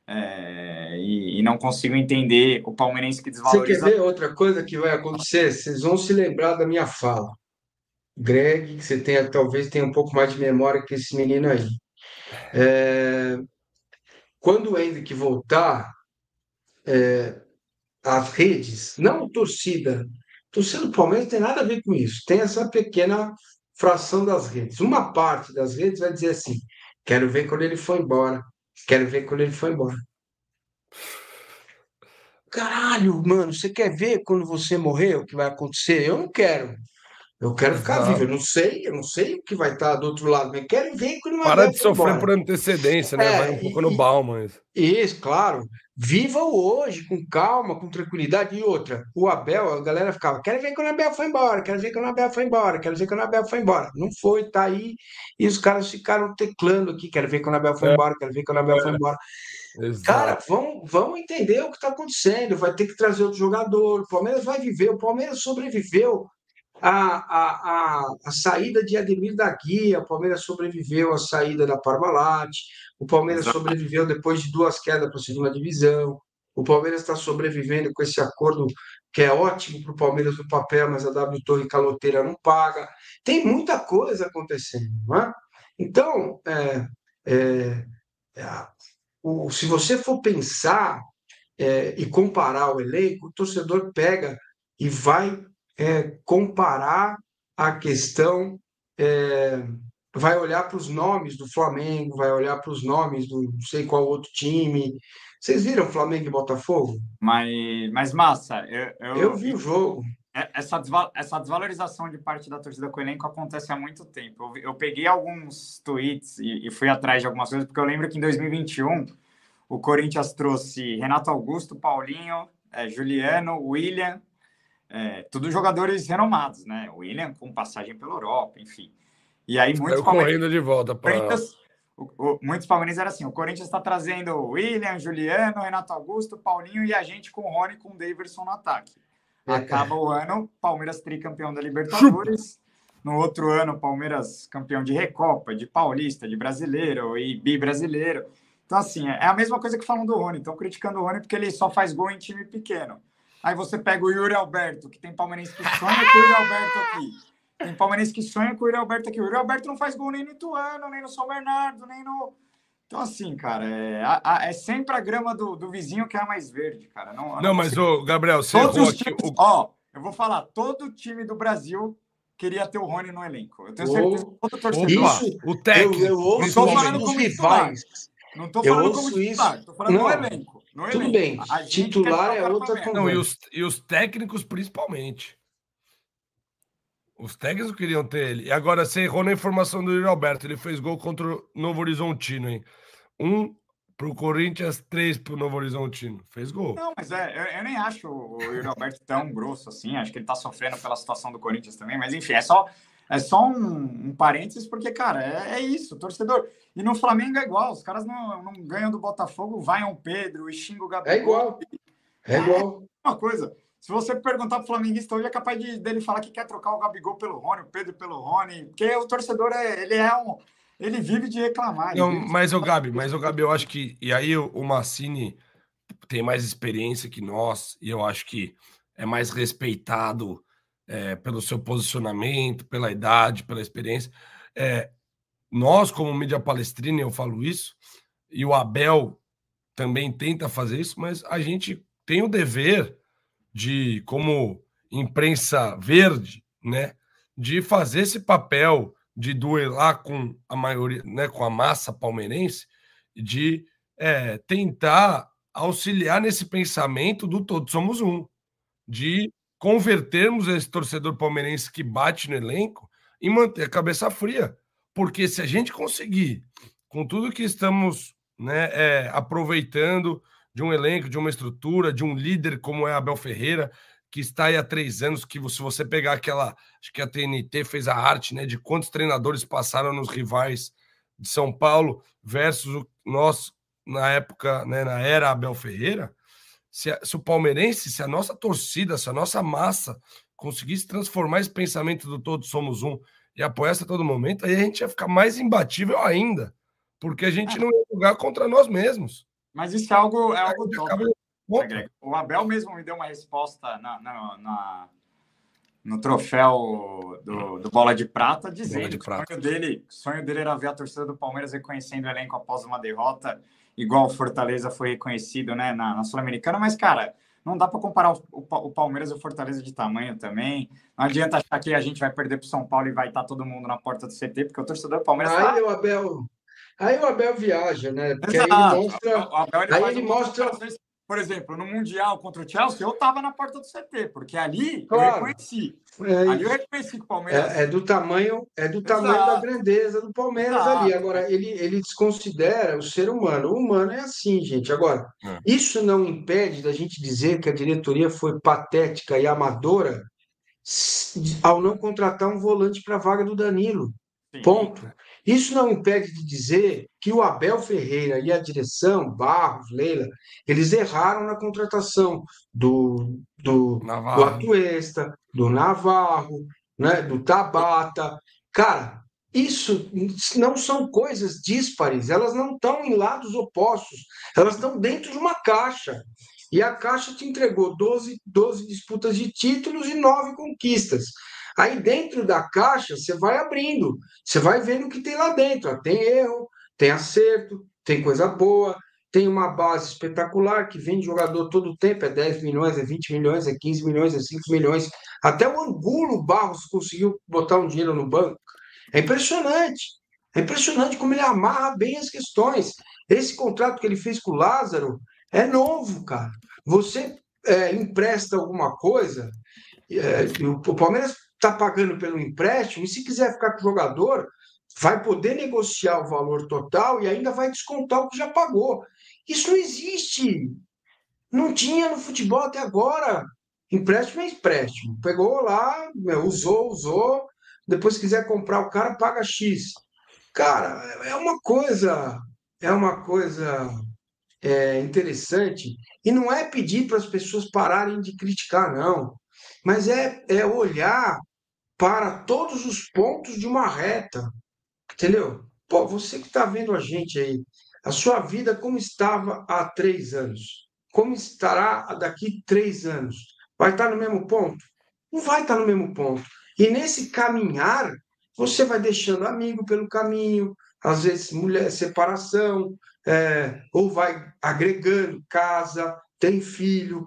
e não consigo entender o palmeirense que desvaloriza. Você quer ver outra coisa que vai acontecer? Vocês vão se lembrar da minha fala. Greg, que você talvez tenha um pouco mais de memória que esse menino aí. Quando o Endrick voltar, as redes, não torcida do Palmeiras tem nada a ver com isso. Tem essa pequena fração das redes. Uma parte das redes vai dizer assim: quero ver quando ele for embora. Quero ver quando ele for embora. Caralho, mano, você quer ver quando você morrer o que vai acontecer? Eu não quero. Eu quero ficar vivo. Eu não sei o que vai estar do outro lado, mas quero ver quando o Para Abel de for sofrer embora. por antecedência, né? Vai um pouco no Bauman. Isso, claro. Viva o hoje, com calma, com tranquilidade. E outra, o Abel, a galera ficava, quero ver quando o Abel foi embora, quero ver quando o Abel foi embora, quero ver quando o Abel foi embora. Não foi, tá aí. E os caras ficaram teclando aqui, quero ver quando o Abel foi embora, quero ver quando o Abel foi embora. Exato. Cara, vão entender o que está acontecendo, vai ter que trazer outro jogador. O Palmeiras vai viver, o Palmeiras sobreviveu a saída de Ademir da Guia, o Palmeiras sobreviveu à saída da Parmalat, o Palmeiras sobreviveu depois de 2 quedas para a segunda divisão, o Palmeiras está sobrevivendo com esse acordo que é ótimo para o Palmeiras no papel, mas a W Torre Caloteira não paga. Tem muita coisa acontecendo, não é? Então, se você for pensar e comparar o elenco, o torcedor pega e vai comparar a questão, vai olhar para os nomes do Flamengo, vai olhar para os nomes do não sei qual outro time. Vocês viram Flamengo e Botafogo? Mas massa, eu vi o jogo. Essa desvalorização de parte da torcida com o elenco acontece há muito tempo. Eu peguei alguns tweets e fui atrás de algumas coisas, porque eu lembro que em 2021 o Corinthians trouxe Renato Augusto, Paulinho, Juliano, William, todos jogadores renomados, né? O William com passagem pela Europa, enfim. E aí muitos correndo de volta para... Muitos palmeirenses eram assim: o Corinthians está trazendo William, Juliano, Renato Augusto, Paulinho e a gente com o Rony, com o Daverson no ataque. Acaba o ano, Palmeiras tricampeão da Libertadores. No outro ano, Palmeiras campeão de Recopa, de Paulista, de Brasileiro e bi-brasileiro. Então, assim, é a mesma coisa que falam do Rony. Estão criticando o Rony porque ele só faz gol em time pequeno. Aí você pega o Yuri Alberto, que tem palmeirense que sonha com o Yuri Alberto aqui. Tem palmeirense que sonha com o Yuri Alberto aqui. O Yuri Alberto não faz gol nem no Ituano, nem no São Bernardo, nem no... Então, assim, cara, é sempre a grama do vizinho que é a mais verde, cara. Não, mas, Gabriel, você errou aqui... eu vou falar, todo time do Brasil queria ter o Rony no elenco. Eu tenho certeza que todo torcedor... O técnico... Eu ouço os rivais. Não estou falando como titular, estou falando no elenco. Tudo bem, titular é outra conversa. Não, e os técnicos principalmente. Os técnicos queriam ter ele. E agora você errou na informação do Yuri Alberto. Ele fez gol contra o Novo Horizontino, hein? 1 pro Corinthians, 3 pro Novo Horizontino. Fez gol. Não, mas eu nem acho o Yuri Alberto tão grosso assim. Acho que ele tá sofrendo pela situação do Corinthians também. Mas enfim, é só um parênteses, porque, cara, é isso, torcedor. E no Flamengo é igual, os caras não ganham do Botafogo, vaiam Pedro e xingam o Gabigol. É igual. Uma coisa, se você perguntar pro flamenguista hoje, é capaz dele falar que quer trocar o Gabigol pelo Rony, o Pedro pelo Rony, porque o torcedor, ele vive de reclamar. Não, mas o Gabi, eu acho que... E aí o Massini tem mais experiência que nós, e eu acho que é mais respeitado... pelo seu posicionamento, pela idade, pela experiência. Nós, como mídia palestrina, eu falo isso, e o Abel também tenta fazer isso, mas a gente tem o dever de, como imprensa verde, né, de fazer esse papel de duelar com a maioria, né, com a massa palmeirense, de tentar auxiliar nesse pensamento do todos somos um, de convertermos esse torcedor palmeirense que bate no elenco e manter a cabeça fria. Porque se a gente conseguir, com tudo que estamos, né, aproveitando de um elenco, de uma estrutura, de um líder como é Abel Ferreira, que está aí há 3 anos, que se você pegar aquela... Acho que a TNT fez a arte, né? De quantos treinadores passaram nos rivais de São Paulo versus nós, na época, né, na era Abel Ferreira. Se o palmeirense, se a nossa torcida, se a nossa massa conseguisse transformar esse pensamento do todos somos um e apoiasse a todo momento, aí a gente ia ficar mais imbatível ainda, porque a gente não ia jogar contra nós mesmos. Mas isso é algo top. O Abel mesmo me deu uma resposta no troféu do Bola de Prata, dizendo que o sonho dele era ver a torcida do Palmeiras reconhecendo o elenco após uma derrota, igual o Fortaleza foi reconhecido, né, na Sul-Americana. Mas, cara, não dá para comparar o Palmeiras e o Fortaleza de tamanho também. Não adianta achar que a gente vai perder para o São Paulo e vai estar todo mundo na porta do CT, porque o torcedor do Palmeiras Aí o Abel viaja, né? Porque aí ele mostra... Por exemplo, no Mundial contra o Chelsea, eu estava na porta do CT, porque ali eu reconheci. Ali eu reconheci que o Palmeiras... É do tamanho da grandeza do Palmeiras ali. Agora, ele desconsidera o ser humano. O humano é assim, gente. Agora, isso não impede da gente dizer que a diretoria foi patética e amadora ao não contratar um volante para a vaga do Danilo. Sim. Ponto. Isso não impede de dizer que o Abel Ferreira e a direção, Barros, Leila, eles erraram na contratação do Atuesta, do Navarro, né, do Tabata. Cara, isso não são coisas díspares, elas não estão em lados opostos, elas estão dentro de uma caixa. E a caixa te entregou 12 disputas de títulos e 9 conquistas. Aí dentro da caixa você vai abrindo, você vai vendo o que tem lá dentro. Tem erro, tem acerto, tem coisa boa, tem uma base espetacular que vende jogador todo o tempo, é 10 milhões, é 20 milhões, é 15 milhões, é 5 milhões. Até o Angulo Barros conseguiu botar um dinheiro no banco. É impressionante como ele amarra bem as questões. Esse contrato que ele fez com o Lázaro é novo, cara. Você empresta alguma coisa, o Palmeiras está pagando pelo empréstimo, e se quiser ficar com o jogador, vai poder negociar o valor total e ainda vai descontar o que já pagou. Isso não existe. Não tinha no futebol até agora. Empréstimo é empréstimo. Pegou lá, usou, depois se quiser comprar o cara, paga X. Cara, é uma coisa interessante, e não é pedir para as pessoas pararem de criticar, não, mas é olhar para todos os pontos de uma reta, entendeu? Pô, você que está vendo a gente aí, a sua vida como estava há 3 anos, como estará daqui 3 anos? Vai estar no mesmo ponto? Não vai estar no mesmo ponto. E nesse caminhar, você vai deixando amigo pelo caminho, às vezes mulher, separação, ou vai agregando casa, tem filho.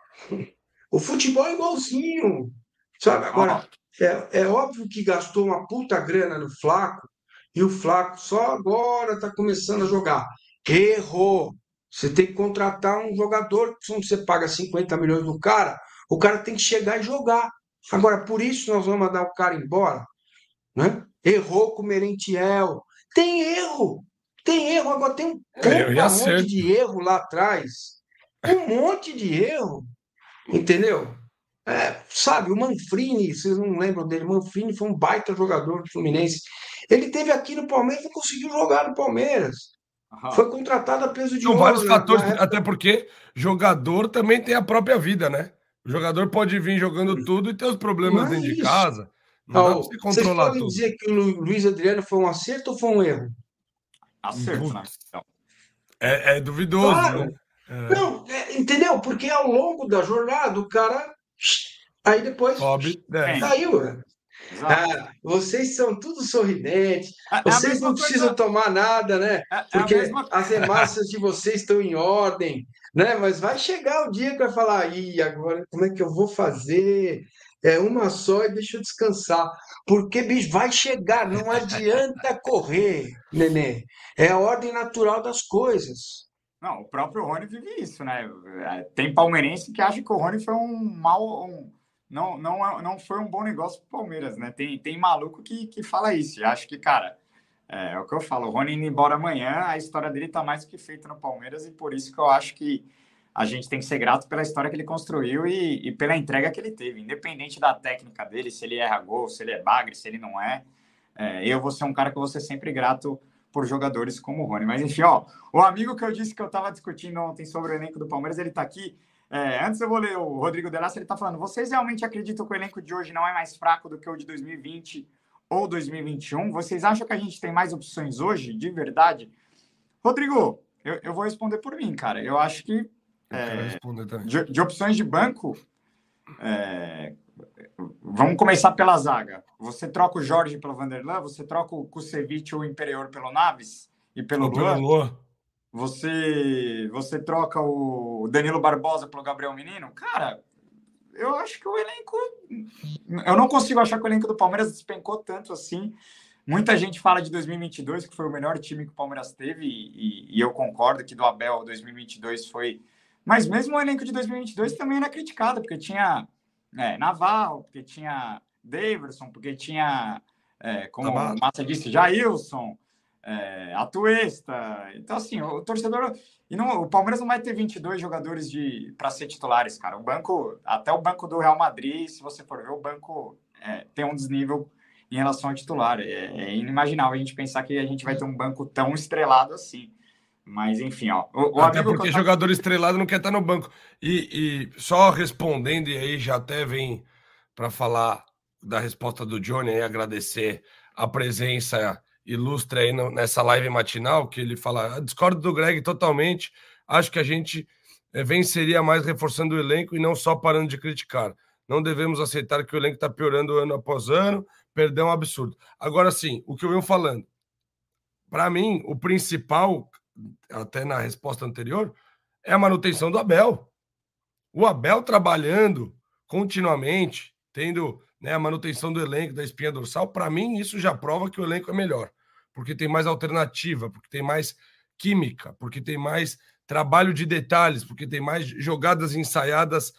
O futebol é igualzinho, sabe? Agora, é óbvio que gastou uma puta grana no Flaco, e o Flaco só agora está começando a jogar. Errou! Você tem que contratar um jogador, se você paga 50 milhões do cara, o cara tem que chegar e jogar. Agora, por isso nós vamos mandar o cara embora, né? Errou com o Merentiel. Tem erro, agora tem um monte de erro lá atrás. Um monte de erro, entendeu? Sabe, o Manfrini, vocês não lembram dele, Manfrini foi um baita jogador do Fluminense. Ele teve aqui no Palmeiras e não conseguiu jogar no Palmeiras. Foi contratado a peso de ouro. São vários fatores, até porque jogador também tem a própria vida, né? O jogador pode vir jogando tudo e ter os problemas dentro de casa. Não dá pra você controlar tudo. Vocês podem dizer que o Luiz Adriano foi um acerto ou foi um erro? Acerto, né? É duvidoso, claro. Né? Não, entendeu? Porque ao longo da jornada o cara... Aí depois saiu. Vocês são tudo sorridentes, vocês não precisam tomar nada, né? Porque as hemácias de vocês estão em ordem, né? Mas vai chegar o dia que vai falar, agora como é que eu vou fazer? É uma só e deixa eu descansar. Porque, bicho, vai chegar, não adianta correr, nenê. É a ordem natural das coisas. Não, o próprio Rony vive isso, né? Tem palmeirense que acha que o Rony foi não foi um bom negócio para o Palmeiras, né? Tem maluco que fala isso. E acho que, cara, é o que eu falo. O Rony indo embora amanhã, a história dele tá mais do que feita no Palmeiras, e por isso que eu acho que a gente tem que ser grato pela história que ele construiu e pela entrega que ele teve, independente da técnica dele, se ele erra gol, se ele é bagre, se ele não é. Eu vou ser um cara que vou ser sempre grato por jogadores como o Rony. Mas, enfim, ó, o amigo que eu disse que eu estava discutindo ontem sobre o elenco do Palmeiras, ele está aqui. Antes eu vou ler o Rodrigo Delassi, ele está falando: vocês realmente acreditam que o elenco de hoje não é mais fraco do que o de 2020 ou 2021? Vocês acham que a gente tem mais opções hoje, de verdade? Rodrigo, eu vou responder por mim, cara. Eu acho que de opções de banco, vamos começar pela zaga. Você troca o Jorge pelo Vanderlan, você troca o Kusevich ou o Imperior pelo Naves e pelo Luan. Você troca o Danilo Barbosa pelo Gabriel Menino? Cara, eu acho que o elenco... Eu não consigo achar que o elenco do Palmeiras despencou tanto assim. Muita gente fala de 2022, que foi o melhor time que o Palmeiras teve, e eu concordo que do Abel 2022 foi... Mas mesmo o elenco de 2022 também era criticado, porque tinha Naval, porque tinha Daverson, porque tinha, como o Massa disse, Jailson, Atuesta. Então, assim, o torcedor... o Palmeiras não vai ter 22 jogadores para ser titulares, cara. Até o banco do Real Madrid, se você for ver, o banco tem um desnível em relação ao titular. É inimaginável a gente pensar que a gente vai ter um banco tão estrelado assim. Mas, enfim, ó. Até porque jogador estrelado não quer estar no banco. E só respondendo, e aí já até vem para falar da resposta do Johnny e agradecer a presença ilustre aí nessa live matinal, que ele fala: discordo do Greg totalmente, acho que a gente venceria mais reforçando o elenco e não só parando de criticar. Não devemos aceitar que o elenco está piorando ano após ano, perder é um absurdo. Agora sim, o que eu venho falando, para mim, o principal, até na resposta anterior, é a manutenção do Abel. O Abel trabalhando continuamente, tendo a manutenção do elenco, da espinha dorsal, para mim isso já prova que o elenco é melhor, porque tem mais alternativa, porque tem mais química, porque tem mais trabalho de detalhes, porque tem mais jogadas ensaiadas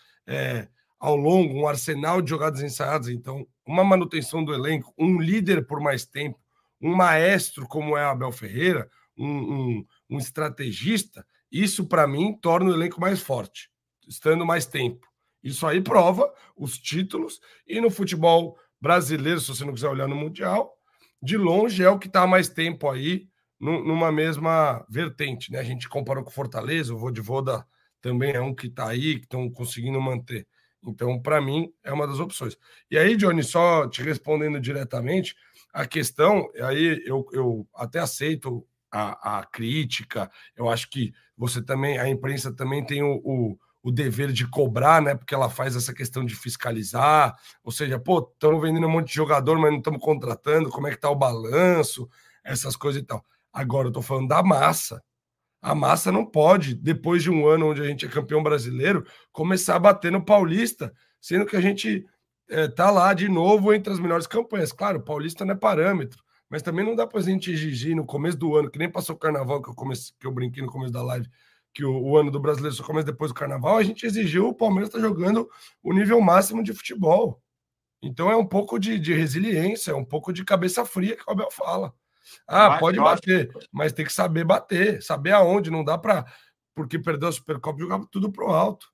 ao longo, um arsenal de jogadas ensaiadas. Então, uma manutenção do elenco, um líder por mais tempo, um maestro como é Abel Ferreira, um estrategista, isso para mim torna o elenco mais forte, estando mais tempo. Isso aí prova os títulos, e no futebol brasileiro, se você não quiser olhar no Mundial, de longe é o que está há mais tempo aí, numa mesma vertente, né? A gente comparou com o Fortaleza, o Vojvoda também é um que está aí, que estão conseguindo manter. Então, para mim, é uma das opções. E aí, Johnny, só te respondendo diretamente, a questão, aí eu até aceito a crítica, eu acho que você também, a imprensa também tem o dever de cobrar, né? Porque ela faz essa questão de fiscalizar, ou seja, estamos vendendo um monte de jogador, mas não estamos contratando, como é que tá o balanço, essas coisas e tal. Agora eu tô falando da massa. A massa não pode, depois de um ano onde a gente é campeão brasileiro, começar a bater no Paulista, sendo que a gente tá lá de novo entre as melhores campanhas. Claro, o Paulista não é parâmetro, mas também não dá pra gente exigir no começo do ano, que nem passou o Carnaval, que eu brinquei no começo da live, que o ano do brasileiro só começa depois do Carnaval, a gente exigiu o Palmeiras estar jogando o nível máximo de futebol. Então é um pouco de resiliência, é um pouco de cabeça fria que o Abel fala. Pode bater, mas tem que saber bater, saber aonde, não dá para, porque perdeu a Supercopa, jogar tudo pro alto.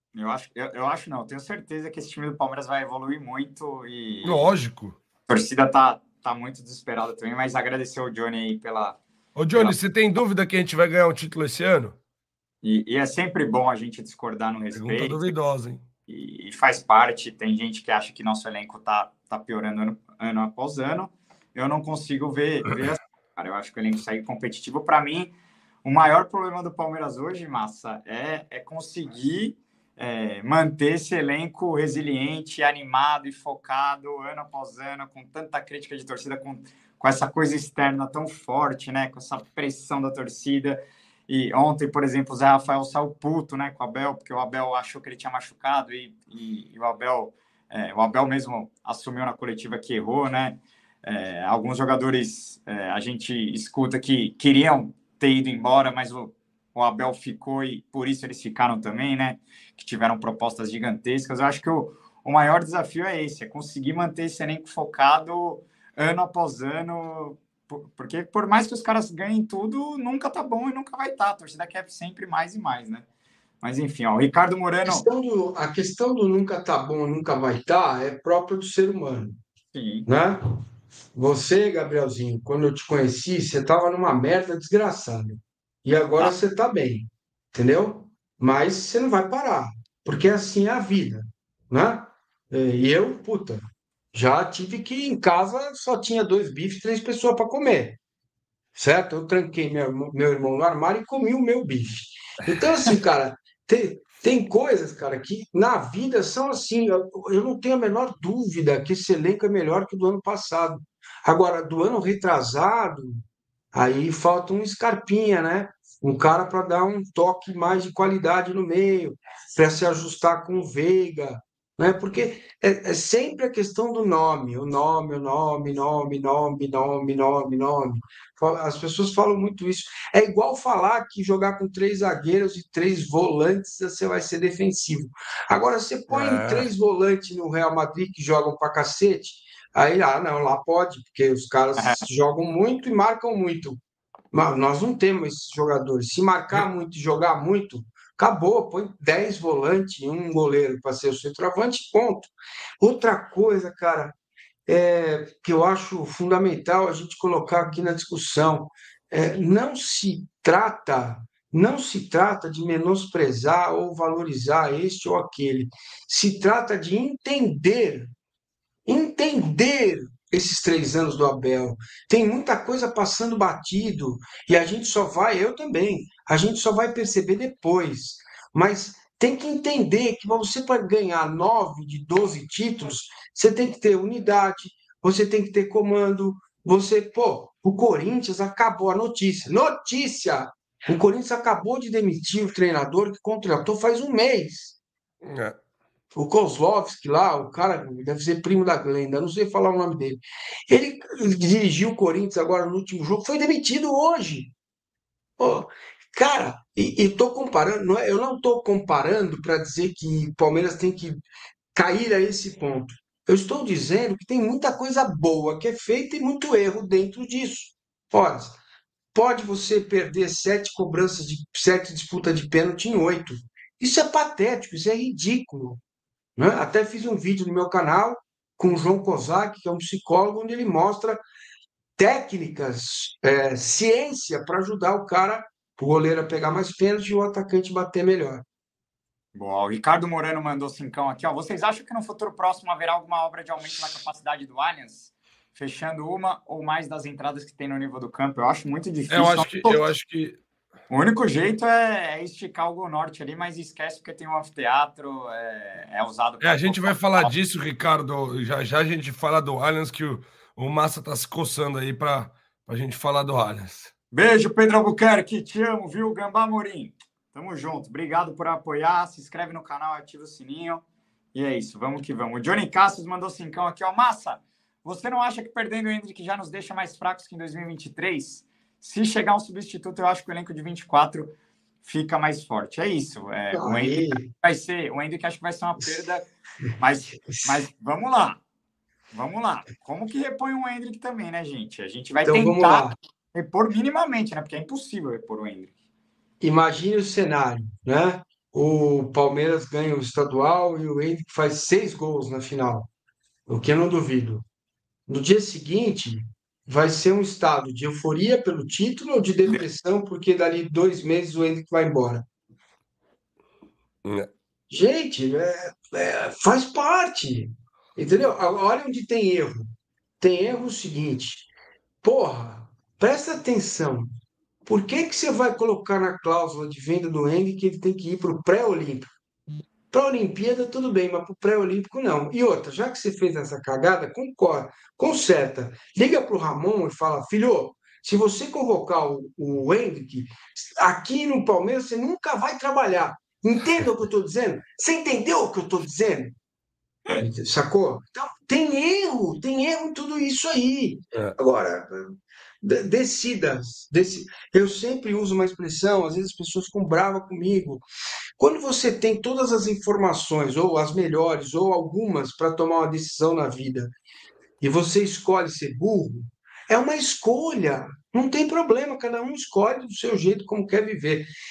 Eu acho não, tenho certeza que esse time do Palmeiras vai evoluir muito e... Lógico. A torcida tá muito desesperada também, mas agradecer o Johnny aí pela... Ô Johnny, você tem dúvida que a gente vai ganhar um título esse ano? E é sempre bom a gente discordar no respeito. Pergunta duvidosa, hein? E faz parte, tem gente que acha que nosso elenco tá piorando ano após ano. Eu não consigo ver assim, cara. Eu acho que o elenco segue competitivo. Para mim, o maior problema do Palmeiras hoje, Massa, é conseguir manter esse elenco resiliente, animado e focado ano após ano, com tanta crítica de torcida, com essa coisa externa tão forte, né? Com essa pressão da torcida. E ontem, por exemplo, o Zé Rafael saiu puto, né, com o Abel, porque o Abel achou que ele tinha machucado e o Abel mesmo assumiu na coletiva que errou, né? Alguns jogadores a gente escuta que queriam ter ido embora, mas o Abel ficou e por isso eles ficaram também, né? Que tiveram propostas gigantescas. Eu acho que o maior desafio é esse, é conseguir manter esse elenco focado ano após ano, porque por mais que os caras ganhem tudo, nunca tá bom e nunca vai estar. A torcida quer sempre mais e mais, né? Mas enfim, ó, o Ricardo Moreno. A questão do nunca tá bom, nunca vai estar, é própria do ser humano, Sim. né? Você, Gabrielzinho, quando eu te conheci, você estava numa merda desgraçada. E agora você está bem, entendeu? Mas você não vai parar, porque assim é a vida, né? E eu, puta, já tive que ir em casa, só tinha 2 bifes, 3 pessoas para comer, certo? Eu tranquei meu irmão no armário e comi o meu bife. Então, assim, cara, tem coisas, cara, que na vida são assim. Eu não tenho a menor dúvida que esse elenco é melhor que o do ano passado. Agora, do ano retrasado, aí falta um Scarpinha, né? Um cara para dar um toque mais de qualidade no meio, para se ajustar com o Veiga, né? Porque é sempre a questão do nome, o nome, nome. As pessoas falam muito isso. É igual falar que jogar com 3 zagueiros e 3 volantes você vai ser defensivo. Agora, você põe 3 volantes no Real Madrid que jogam pra cacete, aí, não, lá pode, porque os caras jogam muito e marcam muito. Mas nós não temos esses jogadores. Se marcar muito e jogar muito, acabou. Põe 10 volantes e um goleiro para ser o centroavante, ponto. Outra coisa, cara, que eu acho fundamental a gente colocar aqui na discussão, não se trata de menosprezar ou valorizar este ou aquele. Se trata de entender esses 3 anos do Abel. Tem muita coisa passando batido e a gente só vai, eu também, a gente só vai perceber depois. Mas tem que entender que você, para ganhar 9 de 12 títulos, você tem que ter unidade, você tem que ter comando. O Corinthians acabou a notícia. Notícia! O Corinthians acabou de demitir o treinador que contratou faz um mês. O Kozlovski lá, o cara deve ser primo da Glenda, não sei falar o nome dele. Ele dirigiu o Corinthians agora no último jogo, foi demitido hoje. Cara, e estou comparando, eu não estou comparando para dizer que o Palmeiras tem que cair a esse ponto. Eu estou dizendo que tem muita coisa boa que é feita e muito erro dentro disso. Pode você perder 7 cobranças de 7 disputas de pênalti em 8. Isso é patético, isso é ridículo. Né? Até fiz um vídeo no meu canal com o João Kozak, que é um psicólogo, onde ele mostra técnicas, ciência para ajudar o goleiro a pegar mais pênalti e o atacante bater melhor. Bom, o Ricardo Moreno mandou 5 aqui. Vocês acham que no futuro próximo haverá alguma obra de aumento na capacidade do Allianz? Fechando uma ou mais das entradas que tem no nível do campo? Eu acho muito difícil. Eu acho que... O único jeito é esticar o Gol Norte ali, mas esquece porque tem um anfiteatro, é usado... A gente vai falar disso, Ricardo. Já a gente fala do Allianz, que o Massa tá se coçando aí pra gente falar do Allianz. Beijo, Pedro Albuquerque. Te amo, viu? Gambá Morim. Tamo junto. Obrigado por apoiar. Se inscreve no canal, ativa o sininho. E é isso. Vamos que vamos. O Johnny Cassius mandou 5 aqui. Massa, você não acha que perdendo o Endrick já nos deixa mais fracos que em 2023? Se chegar um substituto, eu acho que o elenco de 24 fica mais forte. É isso. O Endrick acho que vai ser uma perda. Mas vamos lá. Vamos lá. Como que repõe o Endrick também, né, gente? A gente vai tentar repor minimamente, né? Porque é impossível repor o Endrick. Imagine o cenário, né? O Palmeiras ganha o estadual e o Endrick faz 6 gols na final, o que eu não duvido. No dia seguinte, vai ser um estado de euforia pelo título ou de depressão, porque dali 2 meses o Endrick vai embora. Gente, faz parte, entendeu? Olha onde tem erro. Tem erro o seguinte, presta atenção. Por que você vai colocar na cláusula de venda do Endrick que ele tem que ir para o pré-olímpico? Para a Olimpíada, tudo bem, mas para o pré-olímpico, não. E outra, já que você fez essa cagada, conserta. Liga para o Ramon e fala, filho, se você convocar o Endrick, aqui no Palmeiras você nunca vai trabalhar. Entenda o que eu estou dizendo? Você entendeu o que eu estou dizendo? Sacou? Então, tem erro em tudo isso aí. Agora, decida. Eu sempre uso uma expressão, às vezes as pessoas ficam bravas comigo. Quando você tem todas as informações, ou as melhores, ou algumas, para tomar uma decisão na vida, e você escolhe ser burro, é uma escolha. Não tem problema, cada um escolhe do seu jeito como quer viver.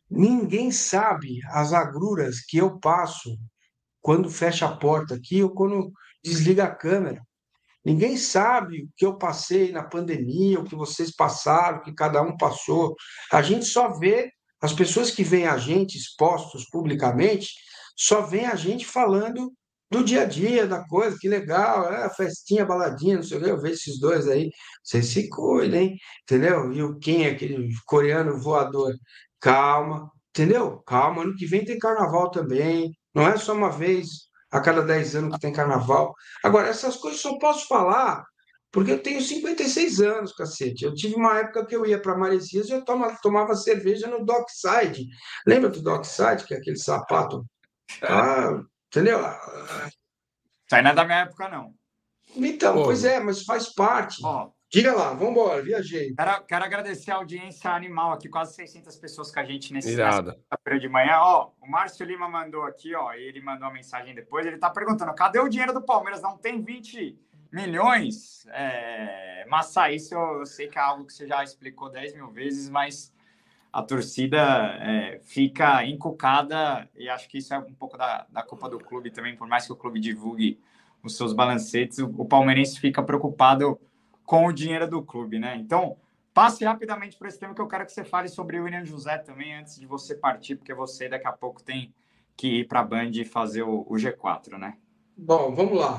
Ninguém sabe as agruras que eu passo quando fecha a porta aqui ou quando desliga a câmera. Ninguém sabe o que eu passei na pandemia, o que vocês passaram, o que cada um passou. A gente só vê, as pessoas que veem a gente expostos publicamente, só veem a gente falando do dia a dia, da coisa, que legal, festinha, baladinha, não sei o quê. Eu vejo esses dois aí, vocês se cuidem, entendeu? E o Kim, aquele coreano voador, calma, entendeu? Calma, ano que vem tem carnaval também, não é só uma vez a cada 10 anos que tem carnaval. Agora, essas coisas só posso falar porque eu tenho 56 anos, cacete. Eu tive uma época que eu ia para Maresias e eu tomava cerveja no Dockside. Lembra do Dockside, que é aquele sapato? Ah, entendeu? Isso aí não é da minha época, não. Então, pois é, mas faz parte. Ó, diga lá, vamos embora, viajei. Quero agradecer a audiência animal aqui, quase 600 pessoas com a gente nessa feira de manhã. Ó, o Márcio Lima mandou aqui, ó, ele mandou uma mensagem depois, ele tá perguntando, cadê o dinheiro do Palmeiras? Não tem 20 milhões? Massa, isso eu sei que é algo que você já explicou 10 mil vezes, mas a torcida fica encucada e acho que isso é um pouco da culpa do clube também, por mais que o clube divulgue os seus balancetes, o palmeirense fica preocupado com o dinheiro do clube, né? Então, passe rapidamente por esse tema que eu quero que você fale sobre o William José também, antes de você partir, porque você daqui a pouco tem que ir para a Band e fazer o G4, né? Bom, vamos lá.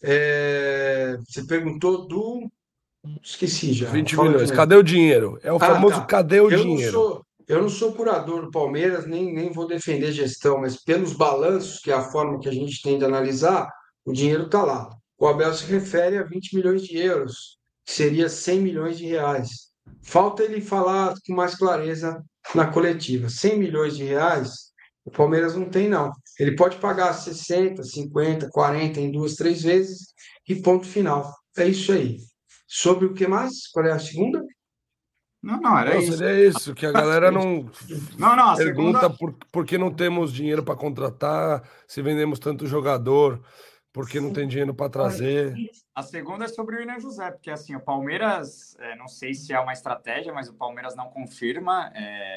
Você perguntou do... Esqueci já. 20 milhões. Cadê o dinheiro? É o famoso cadê o dinheiro? Eu não sou curador do Palmeiras, nem vou defender gestão, mas pelos balanços, que é a forma que a gente tem de analisar, o dinheiro está lá. O Abel se refere a 20 milhões de euros, que seria 100 milhões de reais. Falta ele falar com mais clareza na coletiva. 100 milhões de reais, o Palmeiras não tem, não. Ele pode pagar 60, 50, 40 em 2, 3 vezes e ponto final. É isso aí. Sobre o que mais? Qual é a segunda? Não, era isso. Seria isso, que a galera não a pergunta segunda... por que não temos dinheiro para contratar, se vendemos tanto jogador, por que não tem dinheiro para trazer. A segunda é sobre o William José, porque assim, o Palmeiras, não sei se é uma estratégia, mas o Palmeiras não confirma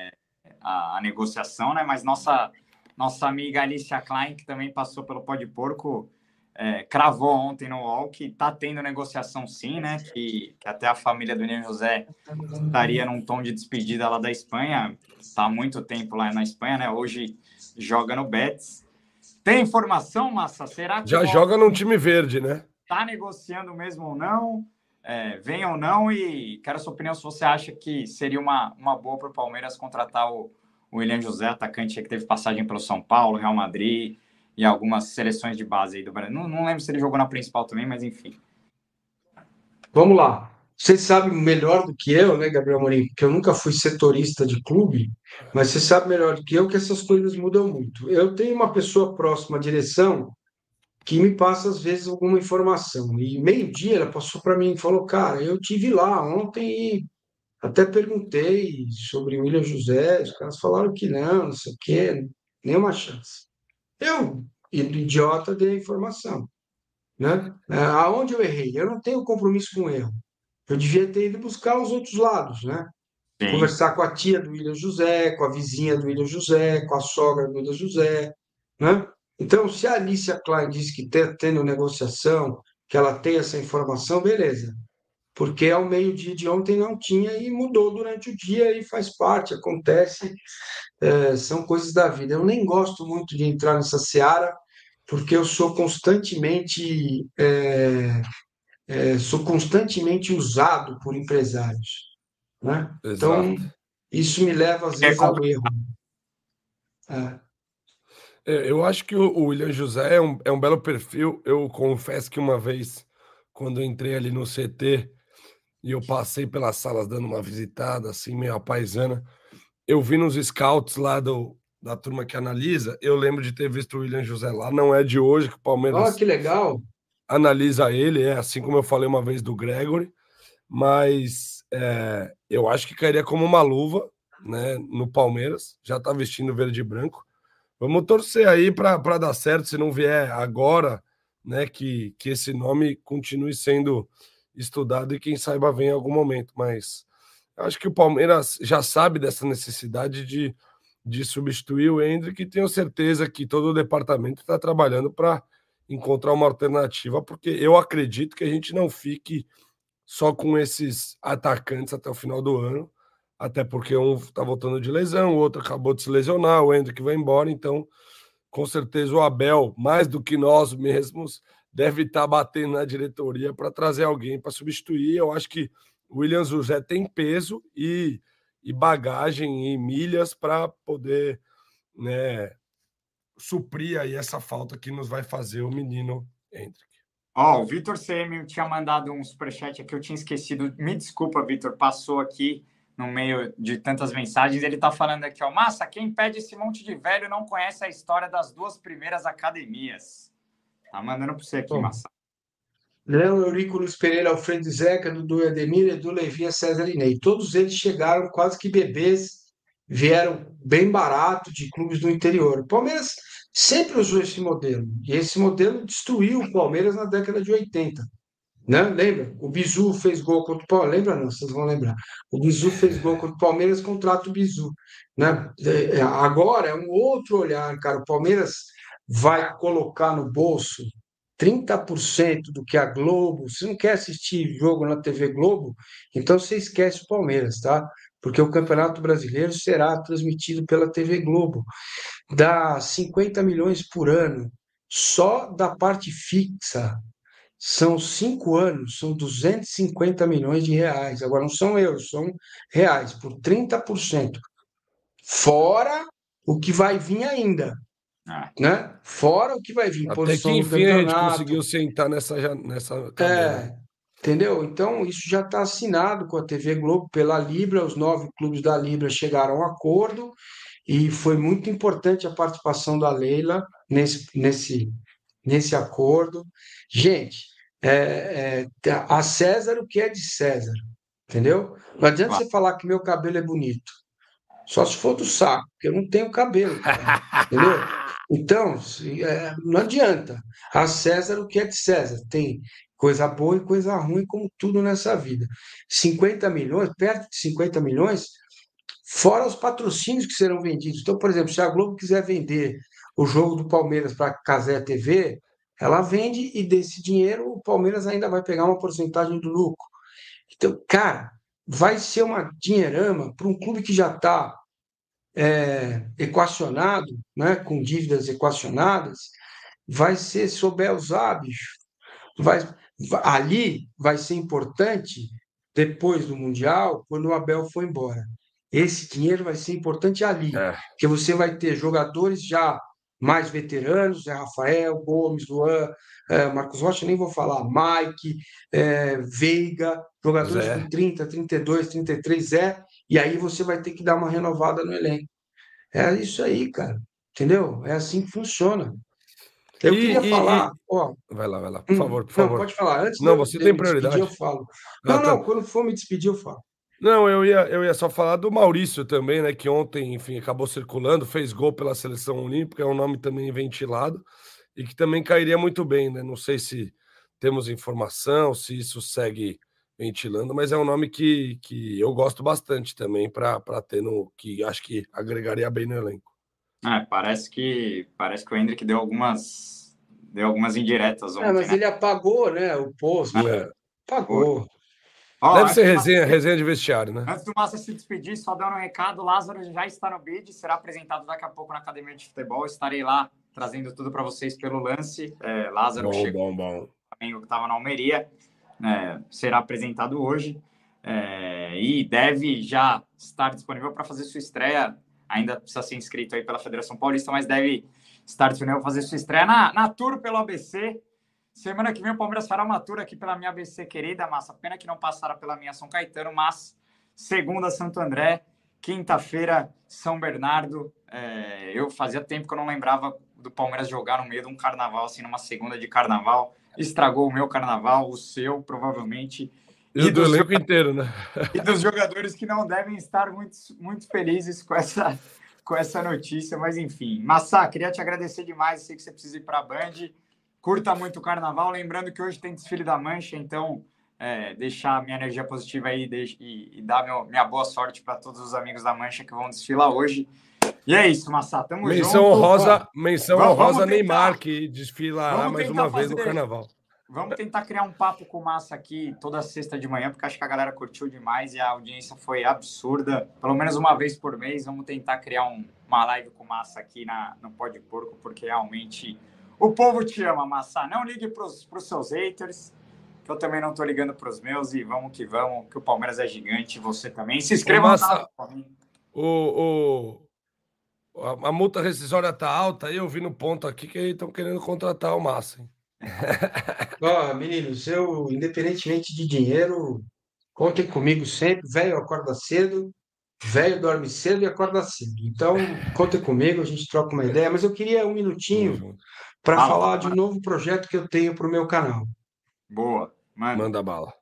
a negociação, né? Mas nossa amiga Alicia Klein, que também passou pelo Pó de Porco, cravou ontem no UOL que está tendo negociação sim, né? Que até a família do William José estaria num tom de despedida lá da Espanha, está há muito tempo lá na Espanha, né? Hoje joga no Betis. Tem informação, Massa? Será que já joga num time verde, né? Está negociando mesmo ou não? Vem ou não? E quero a sua opinião se você acha que seria uma boa para o Palmeiras contratar o William José, atacante que teve passagem pelo São Paulo, Real Madrid e algumas seleções de base aí do Brasil. Não lembro se ele jogou na principal também, mas enfim. Vamos lá. Você sabe melhor do que eu, né, Gabriel Amorim? Porque eu nunca fui setorista de clube, mas você sabe melhor do que eu que essas coisas mudam muito. Eu tenho uma pessoa próxima à direção que me passa, às vezes, alguma informação. E meio-dia ela passou para mim e falou, cara, eu tive lá ontem e até perguntei sobre o William José, os caras falaram que não sei o quê, nenhuma chance. Eu, idiota, dei a informação, né? Aonde eu errei? Eu não tenho compromisso com o erro. Eu devia ter ido buscar os outros lados, né? Sim. Conversar com a tia do William José, com a vizinha do William José, com a sogra do William José, né? Então, se a Alicia Klein diz que está tendo negociação, que ela tem essa informação, beleza. Porque ao meio-dia de ontem não tinha e mudou durante o dia e faz parte, acontece, são coisas da vida. Eu nem gosto muito de entrar nessa seara, porque eu sou constantemente usado por empresários, né? Então, isso me leva às vezes ao erro. Eu acho que o William José é um belo perfil. Eu confesso que uma vez, quando eu entrei ali no CT e eu passei pelas salas dando uma visitada, assim, meio apaisana, eu vi nos scouts lá da turma que analisa, eu lembro de ter visto o William José lá. Não é de hoje que o Palmeiras que legal. Analisa ele, assim como eu falei uma vez do Gregory, mas eu acho que cairia como uma luva, né, no Palmeiras, já está vestindo verde e branco. Vamos torcer aí para dar certo, se não vier agora, né, que esse nome continue sendo estudado e quem saiba vem em algum momento, mas eu acho que o Palmeiras já sabe dessa necessidade de de substituir o Endrick, e tenho certeza que todo o departamento está trabalhando para encontrar uma alternativa, porque eu acredito que a gente não fique só com esses atacantes até o final do ano, até porque um está voltando de lesão, o outro acabou de se lesionar, o Endrick vai embora, então com certeza o Abel, mais do que nós mesmos, deve estar batendo na diretoria para trazer alguém para substituir. Eu acho que o William José tem peso e bagagem e milhas para poder, né, suprir aí essa falta que nos vai fazer o menino Endrick. O Vitor CM tinha mandado um superchat aqui, eu tinha esquecido. Me desculpa, Vitor, passou aqui no meio de tantas mensagens. Ele está falando aqui, Massa, quem pede esse monte de velho não conhece a história das 2 primeiras academias. Tá mandando para você aqui, Massa. Léo, Eurico, Luiz Pereira, Alfredo Zeca, Dudu Ademir, Edu Levinha, César e Ney. Todos eles chegaram quase que bebês, vieram bem barato de clubes do interior. O Palmeiras sempre usou esse modelo, e esse modelo destruiu o Palmeiras na década de 80. Né? Lembra? O Bizu fez gol contra o Palmeiras. Lembra não? Vocês vão lembrar. O Bizu fez gol contra o Palmeiras, contrata o Bizu. Né? Agora é um outro olhar, cara. O Palmeiras vai colocar no bolso 30% do que a Globo. Se não quer assistir jogo na TV Globo, então você esquece o Palmeiras, tá? Porque o Campeonato Brasileiro será transmitido pela TV Globo. Dá 50 milhões por ano, só da parte fixa. São 5 anos, são 250 milhões de reais. Agora não são euros, são reais, por 30%. Fora o que vai vir ainda. Né? Fora o que vai vir. Até que enfim a gente conseguiu sentar nessa cadeira. Entendeu? Então isso já está assinado com a TV Globo pela Libra. Os 9 clubes da Libra chegaram a um acordo e foi muito importante a participação da Leila nesse acordo. Gente, a César o que é de César, entendeu? Não adianta você falar que meu cabelo é bonito, só se for do saco, porque eu não tenho cabelo, cara, entendeu? Então, não adianta. A César o que é de César, tem coisa boa e coisa ruim, como tudo nessa vida. 50 milhões, perto de 50 milhões, fora os patrocínios que serão vendidos. Então, por exemplo, se a Globo quiser vender o jogo do Palmeiras para a Cazé TV, ela vende e desse dinheiro o Palmeiras ainda vai pegar uma porcentagem do lucro. Então, cara, vai ser uma dinheirama para um clube que já está equacionado, né, com dívidas equacionadas, vai ser souber usar, bicho. Ali vai ser importante, depois do Mundial, quando o Abel for embora. Esse dinheiro vai ser importante ali, porque você vai ter jogadores já mais veteranos, Rafael, Gomes, Luan, Marcos Rocha, nem vou falar, Mike, Veiga, jogadores com 30, 32, 33, e aí você vai ter que dar uma renovada no elenco. É isso aí, cara, entendeu? É assim que funciona. Eu queria falar, Vai lá, por favor. Não, pode falar. Antes você tem prioridade. Despedir, eu falo. Não, quando for me despedir, eu falo. Não, eu ia só falar do Maurício também, né? Que ontem, enfim, acabou circulando, fez gol pela Seleção Olímpica, é um nome também ventilado, e que também cairia muito bem, né? Não sei se temos informação, se isso segue ventilando, mas é um nome que eu gosto bastante também para ter que acho que agregaria bem no elenco. Parece que o Endrick deu algumas indiretas ontem. Mas ele apagou, né? O post. Apagou. Deve ser resenha de vestiário, né? Antes do Massa se despedir, só dando um recado, Lázaro já está no bid, será apresentado daqui a pouco na Academia de Futebol, estarei lá trazendo tudo para vocês pelo lance. Lázaro chegou, bom. Amigo que estava na Almeria, será apresentado hoje e deve já estar disponível para fazer sua estreia. Ainda precisa ser inscrito aí pela Federação Paulista, mas deve estar disponível para fazer sua estreia na Tour pelo ABC. Semana que vem o Palmeiras fará uma tour aqui pela minha ABC querida, Massa. Pena que não passaram pela minha São Caetano, mas segunda Santo André, quinta-feira São Bernardo. Eu fazia tempo que eu não lembrava do Palmeiras jogar no meio de um carnaval, assim, numa segunda de carnaval. Estragou o meu carnaval, o seu, provavelmente. E do elenco inteiro, né? E dos jogadores que não devem estar muito, muito felizes com essa notícia, mas enfim. Massa, queria te agradecer demais. Sei que você precisa ir para a Band. Curta muito o carnaval. Lembrando que hoje tem desfile da Mancha, então deixar a minha energia positiva aí e dar minha boa sorte para todos os amigos da Mancha que vão desfilar hoje. E é isso, Massa, tamo menção junto. Menção honrosa Neymar, que desfilará mais uma vez no Carnaval. Vamos tentar criar um papo com o Massa aqui toda sexta de manhã, porque acho que a galera curtiu demais e a audiência foi absurda. Pelo menos uma vez por mês, vamos tentar criar uma live com o Massa aqui no Pode Porco, porque realmente o povo te ama, Massa. Não ligue pros seus haters, que eu também não tô ligando pros meus, e vamos, que o Palmeiras é gigante, você também. Se inscreva no canal. A multa rescisória tá alta, aí eu vi no ponto aqui que estão querendo contratar o Massa, hein? Meninos, independentemente de dinheiro, contem comigo sempre. Velho acorda cedo, velho dorme cedo e acorda cedo. Então, contem comigo, a gente troca uma ideia. Mas eu queria um minutinho para falar de um novo projeto que eu tenho para o meu canal. Boa, manda bala.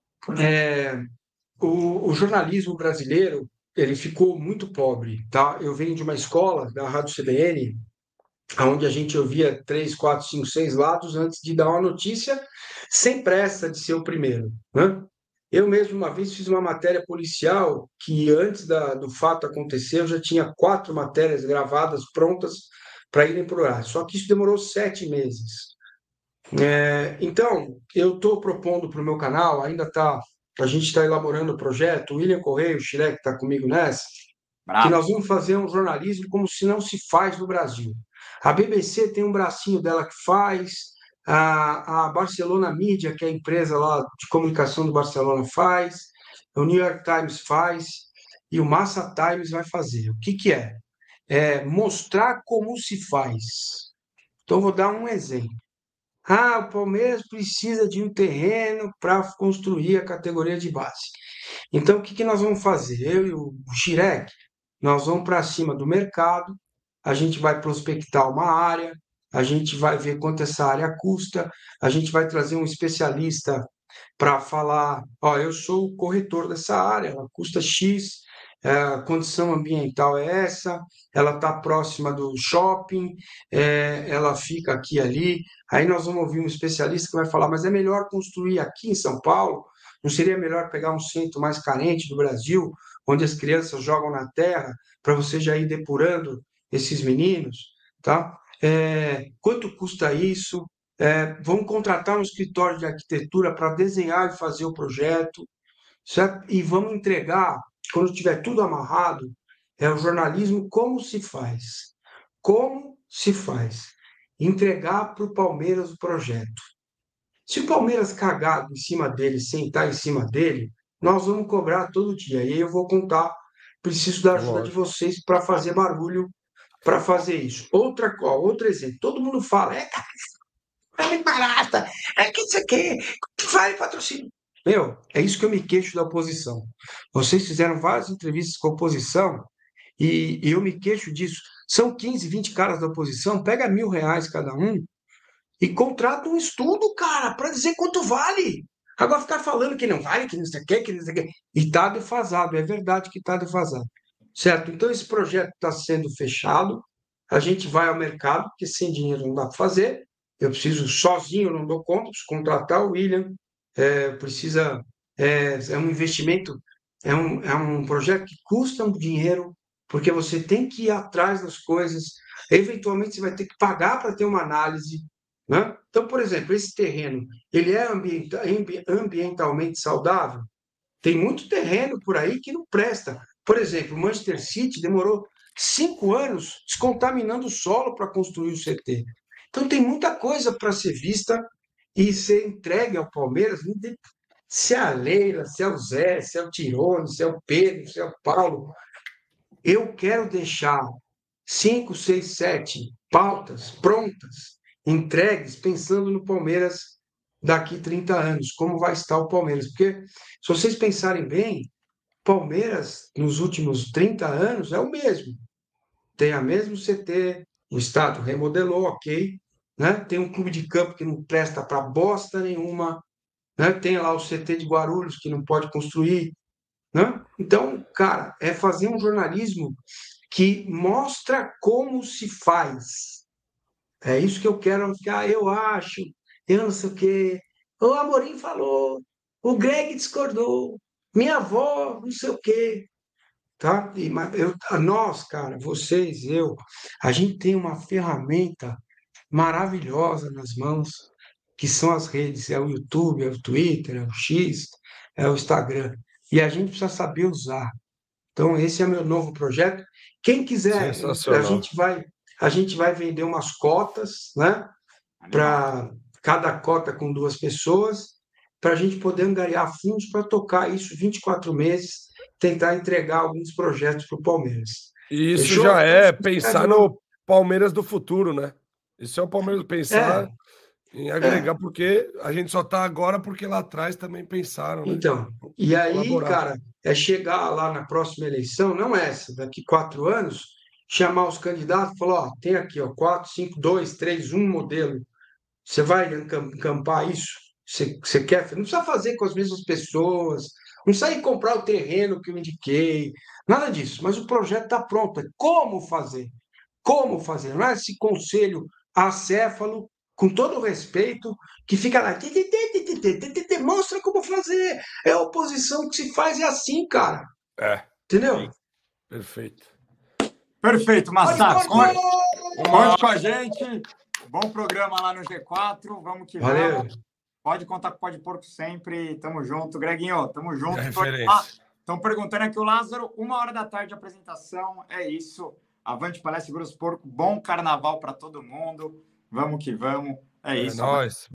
O jornalismo brasileiro, ele ficou muito pobre, tá? Eu venho de uma escola, da Rádio CBN, onde a gente ouvia 3, 4, 5, 6 lados antes de dar uma notícia, sem pressa de ser o primeiro, né? Eu mesmo uma vez fiz uma matéria policial que antes do fato acontecer eu já tinha 4 matérias gravadas prontas para irem para o ar, só que isso demorou 7 meses. Então, eu estou propondo para o meu canal, a gente está elaborando o projeto, o William Correia, o Chile, que está comigo nessa, que nós vamos fazer um jornalismo como se não se faz no Brasil. A BBC tem um bracinho dela que faz, a Barcelona Media, que é a empresa lá de comunicação do Barcelona, faz, o New York Times faz, e o Massa Times vai fazer. O que é? É mostrar como se faz. Então, vou dar um exemplo. O Palmeiras precisa de um terreno para construir a categoria de base. Então, o que nós vamos fazer? Eu e o Chirek, nós vamos para cima do mercado, a gente vai prospectar uma área, a gente vai ver quanto essa área custa, a gente vai trazer um especialista para falar, eu sou o corretor dessa área, ela custa X, a condição ambiental é essa, ela está próxima do shopping, ela fica aqui e ali. Aí nós vamos ouvir um especialista que vai falar, mas é melhor construir aqui em São Paulo? Não seria melhor pegar um centro mais carente do Brasil, onde as crianças jogam na terra, para você já ir depurando esses meninos? Tá? Quanto custa isso? Vamos contratar um escritório de arquitetura para desenhar e fazer o projeto, certo? E vamos entregar, quando tiver tudo amarrado, o jornalismo como se faz. Como se faz. Entregar para o Palmeiras o projeto. Se o Palmeiras cagar em cima dele, sentar em cima dele, nós vamos cobrar todo dia. E aí eu vou contar, preciso da ajuda de vocês para fazer barulho, para fazer isso. Outro exemplo. Todo mundo fala, cara, é muito barata, que isso aqui, que vale patrocínio. É isso que eu me queixo da oposição. Vocês fizeram várias entrevistas com a oposição e eu me queixo disso. São 15, 20 caras da oposição, pega R$1.000 cada um e contrata um estudo, cara, para dizer quanto vale. Agora ficar falando que não vale, que não sei o que, não sei o que. E está defasado, é verdade que está defasado. Certo? Então esse projeto está sendo fechado, a gente vai ao mercado, porque sem dinheiro não dá para fazer. Eu preciso sozinho, não dou conta, preciso contratar o William, é um investimento, é um projeto que custa um dinheiro, porque você tem que ir atrás das coisas, eventualmente você vai ter que pagar para ter uma análise, né? Então, por exemplo, esse terreno, ele é ambientalmente saudável? Tem muito terreno por aí que não presta. Por exemplo, o Manchester City demorou 5 anos descontaminando o solo para construir o CT. Então tem muita coisa para ser vista e ser entregue ao Palmeiras, se é a Leila, se é o Zé, se é o Tirone, se é o Pedro, se é o Paulo. Eu quero deixar 5, 6, 7 pautas prontas, entregues, pensando no Palmeiras daqui 30 anos, como vai estar o Palmeiras. Porque, se vocês pensarem bem, Palmeiras, nos últimos 30 anos, é o mesmo. Tem a mesmo CT, o Estado remodelou, ok, né? Tem um clube de campo que não presta para bosta nenhuma, né? Tem lá o CT de Guarulhos que não pode construir, né? Então, cara, é fazer um jornalismo que mostra como se faz. É isso que eu quero ficar, eu acho, eu não sei o quê. O Amorim falou, o Greg discordou, minha avó, não sei o quê. Tá? Nós, cara, vocês, a gente tem uma ferramenta maravilhosa nas mãos, que são as redes, é o YouTube, é o Twitter, é o X, é o Instagram. E a gente precisa saber usar. Então, esse é meu novo projeto. Quem quiser, Sensacional. a gente vai vender umas cotas, né? Para cada cota com 2 pessoas, para a gente poder angariar fundos para tocar isso 24 meses, tentar entregar alguns projetos para o Palmeiras. E isso Fechou? já é pensar no Palmeiras do futuro, né? Isso é o Palmeiras pensar em agregar, porque a gente só está agora porque lá atrás também pensaram, né? Então, e aí, Colaborar. cara, é chegar lá na próxima eleição, não essa, daqui 4 anos, chamar os candidatos e falar, ó, tem aqui, ó, 4, 5, 2, 3, 1 modelo. Você vai encampar isso? Você quer? Não precisa fazer com as mesmas pessoas, não precisa ir comprar o terreno que eu indiquei, nada disso. Mas o projeto está pronto. É como fazer? Como fazer? Não é esse conselho acéfalo, com todo o respeito, que fica lá, mostra como fazer. É a oposição que se faz, é assim, cara. Entendeu? Perfeito. Perfeito, Massa. Conte com a gente. Bom programa lá no G4. Vamos que vamos. Pode contar com o Pode Porco sempre. Tamo junto. Greginho, tamo junto. Estão perguntando aqui o Lázaro. 13h de apresentação. É isso. Avante Palestra Grosso Porco. Bom carnaval para todo mundo. Vamos que vamos. É isso. Nóis.